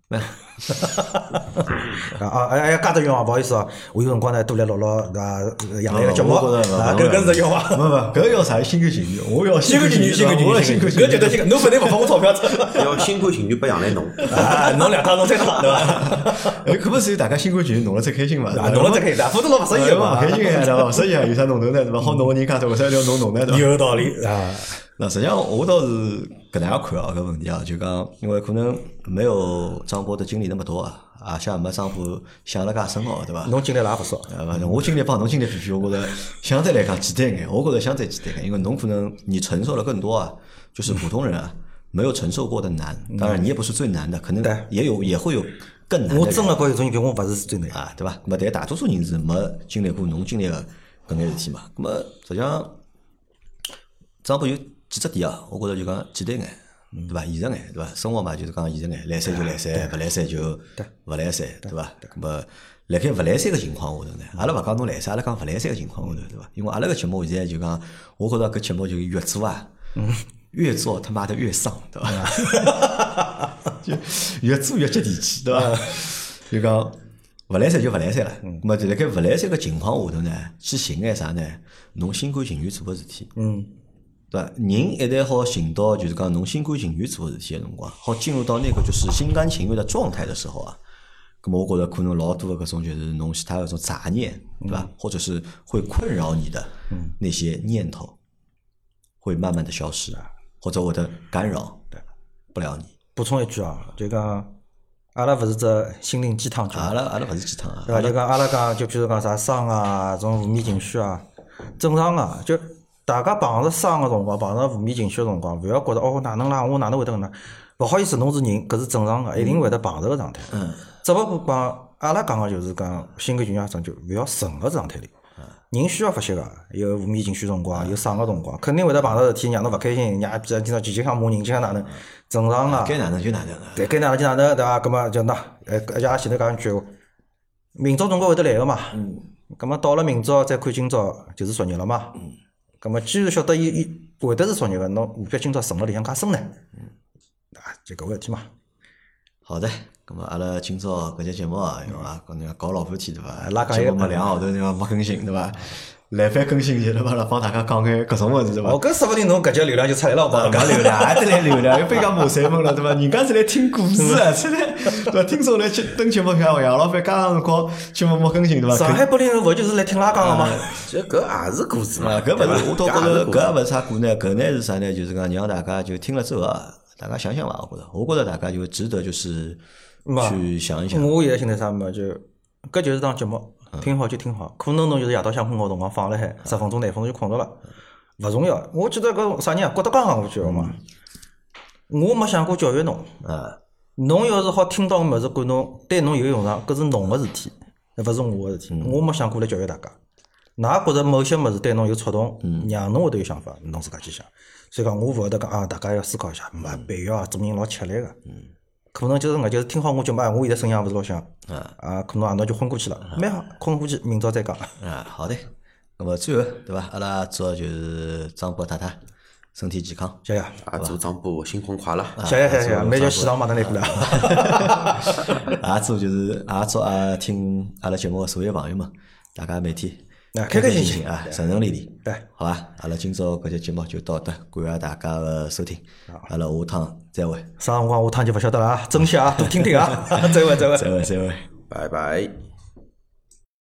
Speaker 2: 哎呀，加只愿望，不好意思啊，我有辰光呢多来录录对伐？杨澜个节目啊，搿是愿望。
Speaker 1: 搿要啥心甘情愿？我要
Speaker 2: 心甘情愿，心甘情愿，搿绝对心甘，侬反正勿发我钞票出。
Speaker 3: 要心甘情愿拨杨澜弄
Speaker 2: 啊，侬2趟侬3趟对伐？
Speaker 1: 搿勿是大家心甘情愿弄了才开心嘛？
Speaker 2: 弄了才开心，否则侬勿适意嘛？
Speaker 1: 勿开心呀，对伐？勿适意啊，有啥弄头呢？对伐？好弄个人家多，为啥要弄呢？对伐？
Speaker 2: 有道理啊。
Speaker 1: 那实际上我倒是搿能样看啊，搿问题啊，就讲因为可能没有张波的经历那么多啊，而且也没张波想了介深哦，对伐？
Speaker 2: 侬经历了也勿少，
Speaker 1: 我经历帮侬经历比比，我觉着相对来讲简单眼，我觉着相对简单眼，因为侬可能你承受了更多啊，就是普通人啊没有承受过的难。当然你也不是最难的，可能也会有更难的。
Speaker 2: 我真个觉有种人比我勿是最难
Speaker 1: 啊，对伐？那么但大多数人是没经历过侬经历个搿眼事体嘛。那么实际上张波有几只点啊，我觉着就讲简单眼，对伐？现实眼，对伐？生活嘛，就是讲现实眼，来三就来三，勿来三就勿来三，对伐？咁么，辣盖勿来三个情况下头呢，阿拉勿讲侬来三，阿拉讲勿来三个情况下头，对伐？因为阿拉个节目现在就讲，我觉着搿节目就越做啊，越做他妈的越丧，对伐？就越做越接地气，对伐？就讲勿来三就勿来三了，咁么就辣盖勿来三个情况下头呢，去寻眼啥呢？侬心甘情愿做个事体。对吧？人一旦好寻到，就是讲侬心甘情愿做事体的辰光，好进入到那个就是心甘情愿的状态的时候啊，那么我觉得可能老多的搿种就是侬其他搿种杂念，对吧？或者是会困扰你的那些念头，会慢慢的消失，或者会的干扰不了你。
Speaker 2: 补充一句啊，就讲阿拉勿是只心灵鸡汤节目，
Speaker 1: 阿拉勿是鸡汤啊，
Speaker 2: 对伐？就讲阿拉讲，就譬如讲啥伤啊，种负面情绪啊，正常啊，就。大家碰着伤个辰光，碰着负面情绪个辰光，勿要觉着哦哪能啦，我哪能会得搿能？勿好意思，侬是人，搿是正常个，一定会得碰着个状态。只不过讲阿拉讲个就是讲心甘情愿拯救，勿要沉个状态里。人需要发泄个，有负面情绪辰光，有伤个辰光，肯定会得碰着事体让侬勿开心，让经常经常骂人，经常哪能，正常个。
Speaker 1: 该哪能就哪能了。
Speaker 2: 对，该哪能就哪能，对伐？葛末就而且阿前头讲一句话，明朝总归会得来个嘛。葛末到了明朝再看今朝，就是昨日了嘛。咁么，既然晓得伊会得是昨日个，侬何必今朝沉辣里向介深呢？就搿个事体嘛。
Speaker 1: 好的，咁么阿拉今朝搿节节目啊，对伐？讲人搞老半天对伐？
Speaker 2: 拉
Speaker 1: 节目没2号头对伐？没更新对伐？来番更新去对伐？帮大家讲眼搿种物事对伐？
Speaker 2: 哦，搿说不定侬搿节流量就出来了，我
Speaker 1: 讲流量，还得来流量，又被讲骂三分了对伐？人家是来听故事啊，出来对伐？听众来去登节目看，杨老板刚刚辰光节目没更新对伐？
Speaker 2: 上海柏林人勿就是来听拉讲个嘛？
Speaker 3: 这搿也是故事嘛？
Speaker 1: 搿勿是，我倒觉着搿也勿是啥故呢，搿呢是啥呢？就是讲让大家就听了之后啊，大家想想伐？我觉着大家就值得就是去想一想。
Speaker 2: 我现在心态啥嘛？就搿就是当节目。听好就听好，可能侬就是夜到想困觉辰光放辣海，10分钟、9分钟就困着了，勿重要。我记得搿啥人啊，郭德纲讲过句话嘛，我没想过教育侬，侬要是好听到个物事，管侬对侬有用场，搿是侬个事体，勿是我个事体。我没想过来教育大家，㑚觉着某些物事对侬有触动，让侬会得有想法，侬自家去想。所以讲，我勿会得讲啊，大家要思考一下，没必要啊，做人老吃力个。可能就是我就是听好我节目，我现在声音也勿是老响，可能侬就昏过去了，蛮好，困过去，明朝再讲。
Speaker 1: 好的，那么最后对伐？阿拉祝就是张波太太身体健康，
Speaker 2: 谢谢。
Speaker 3: 祝张波新婚快乐，
Speaker 2: 谢谢，每叫喜糖马上来过来。
Speaker 1: 祝就是祝听阿拉节目的所有朋友们，大家每天
Speaker 2: 开开心心
Speaker 1: 啊，顺顺利利。
Speaker 2: 对，
Speaker 1: 好吧，阿拉今朝搿节节目就到这，感谢大家的收听，阿拉下趟再会。
Speaker 2: 啥辰光下趟就勿晓得了啊，珍惜啊，多听听啊，再会。
Speaker 1: 再会，
Speaker 3: 拜拜。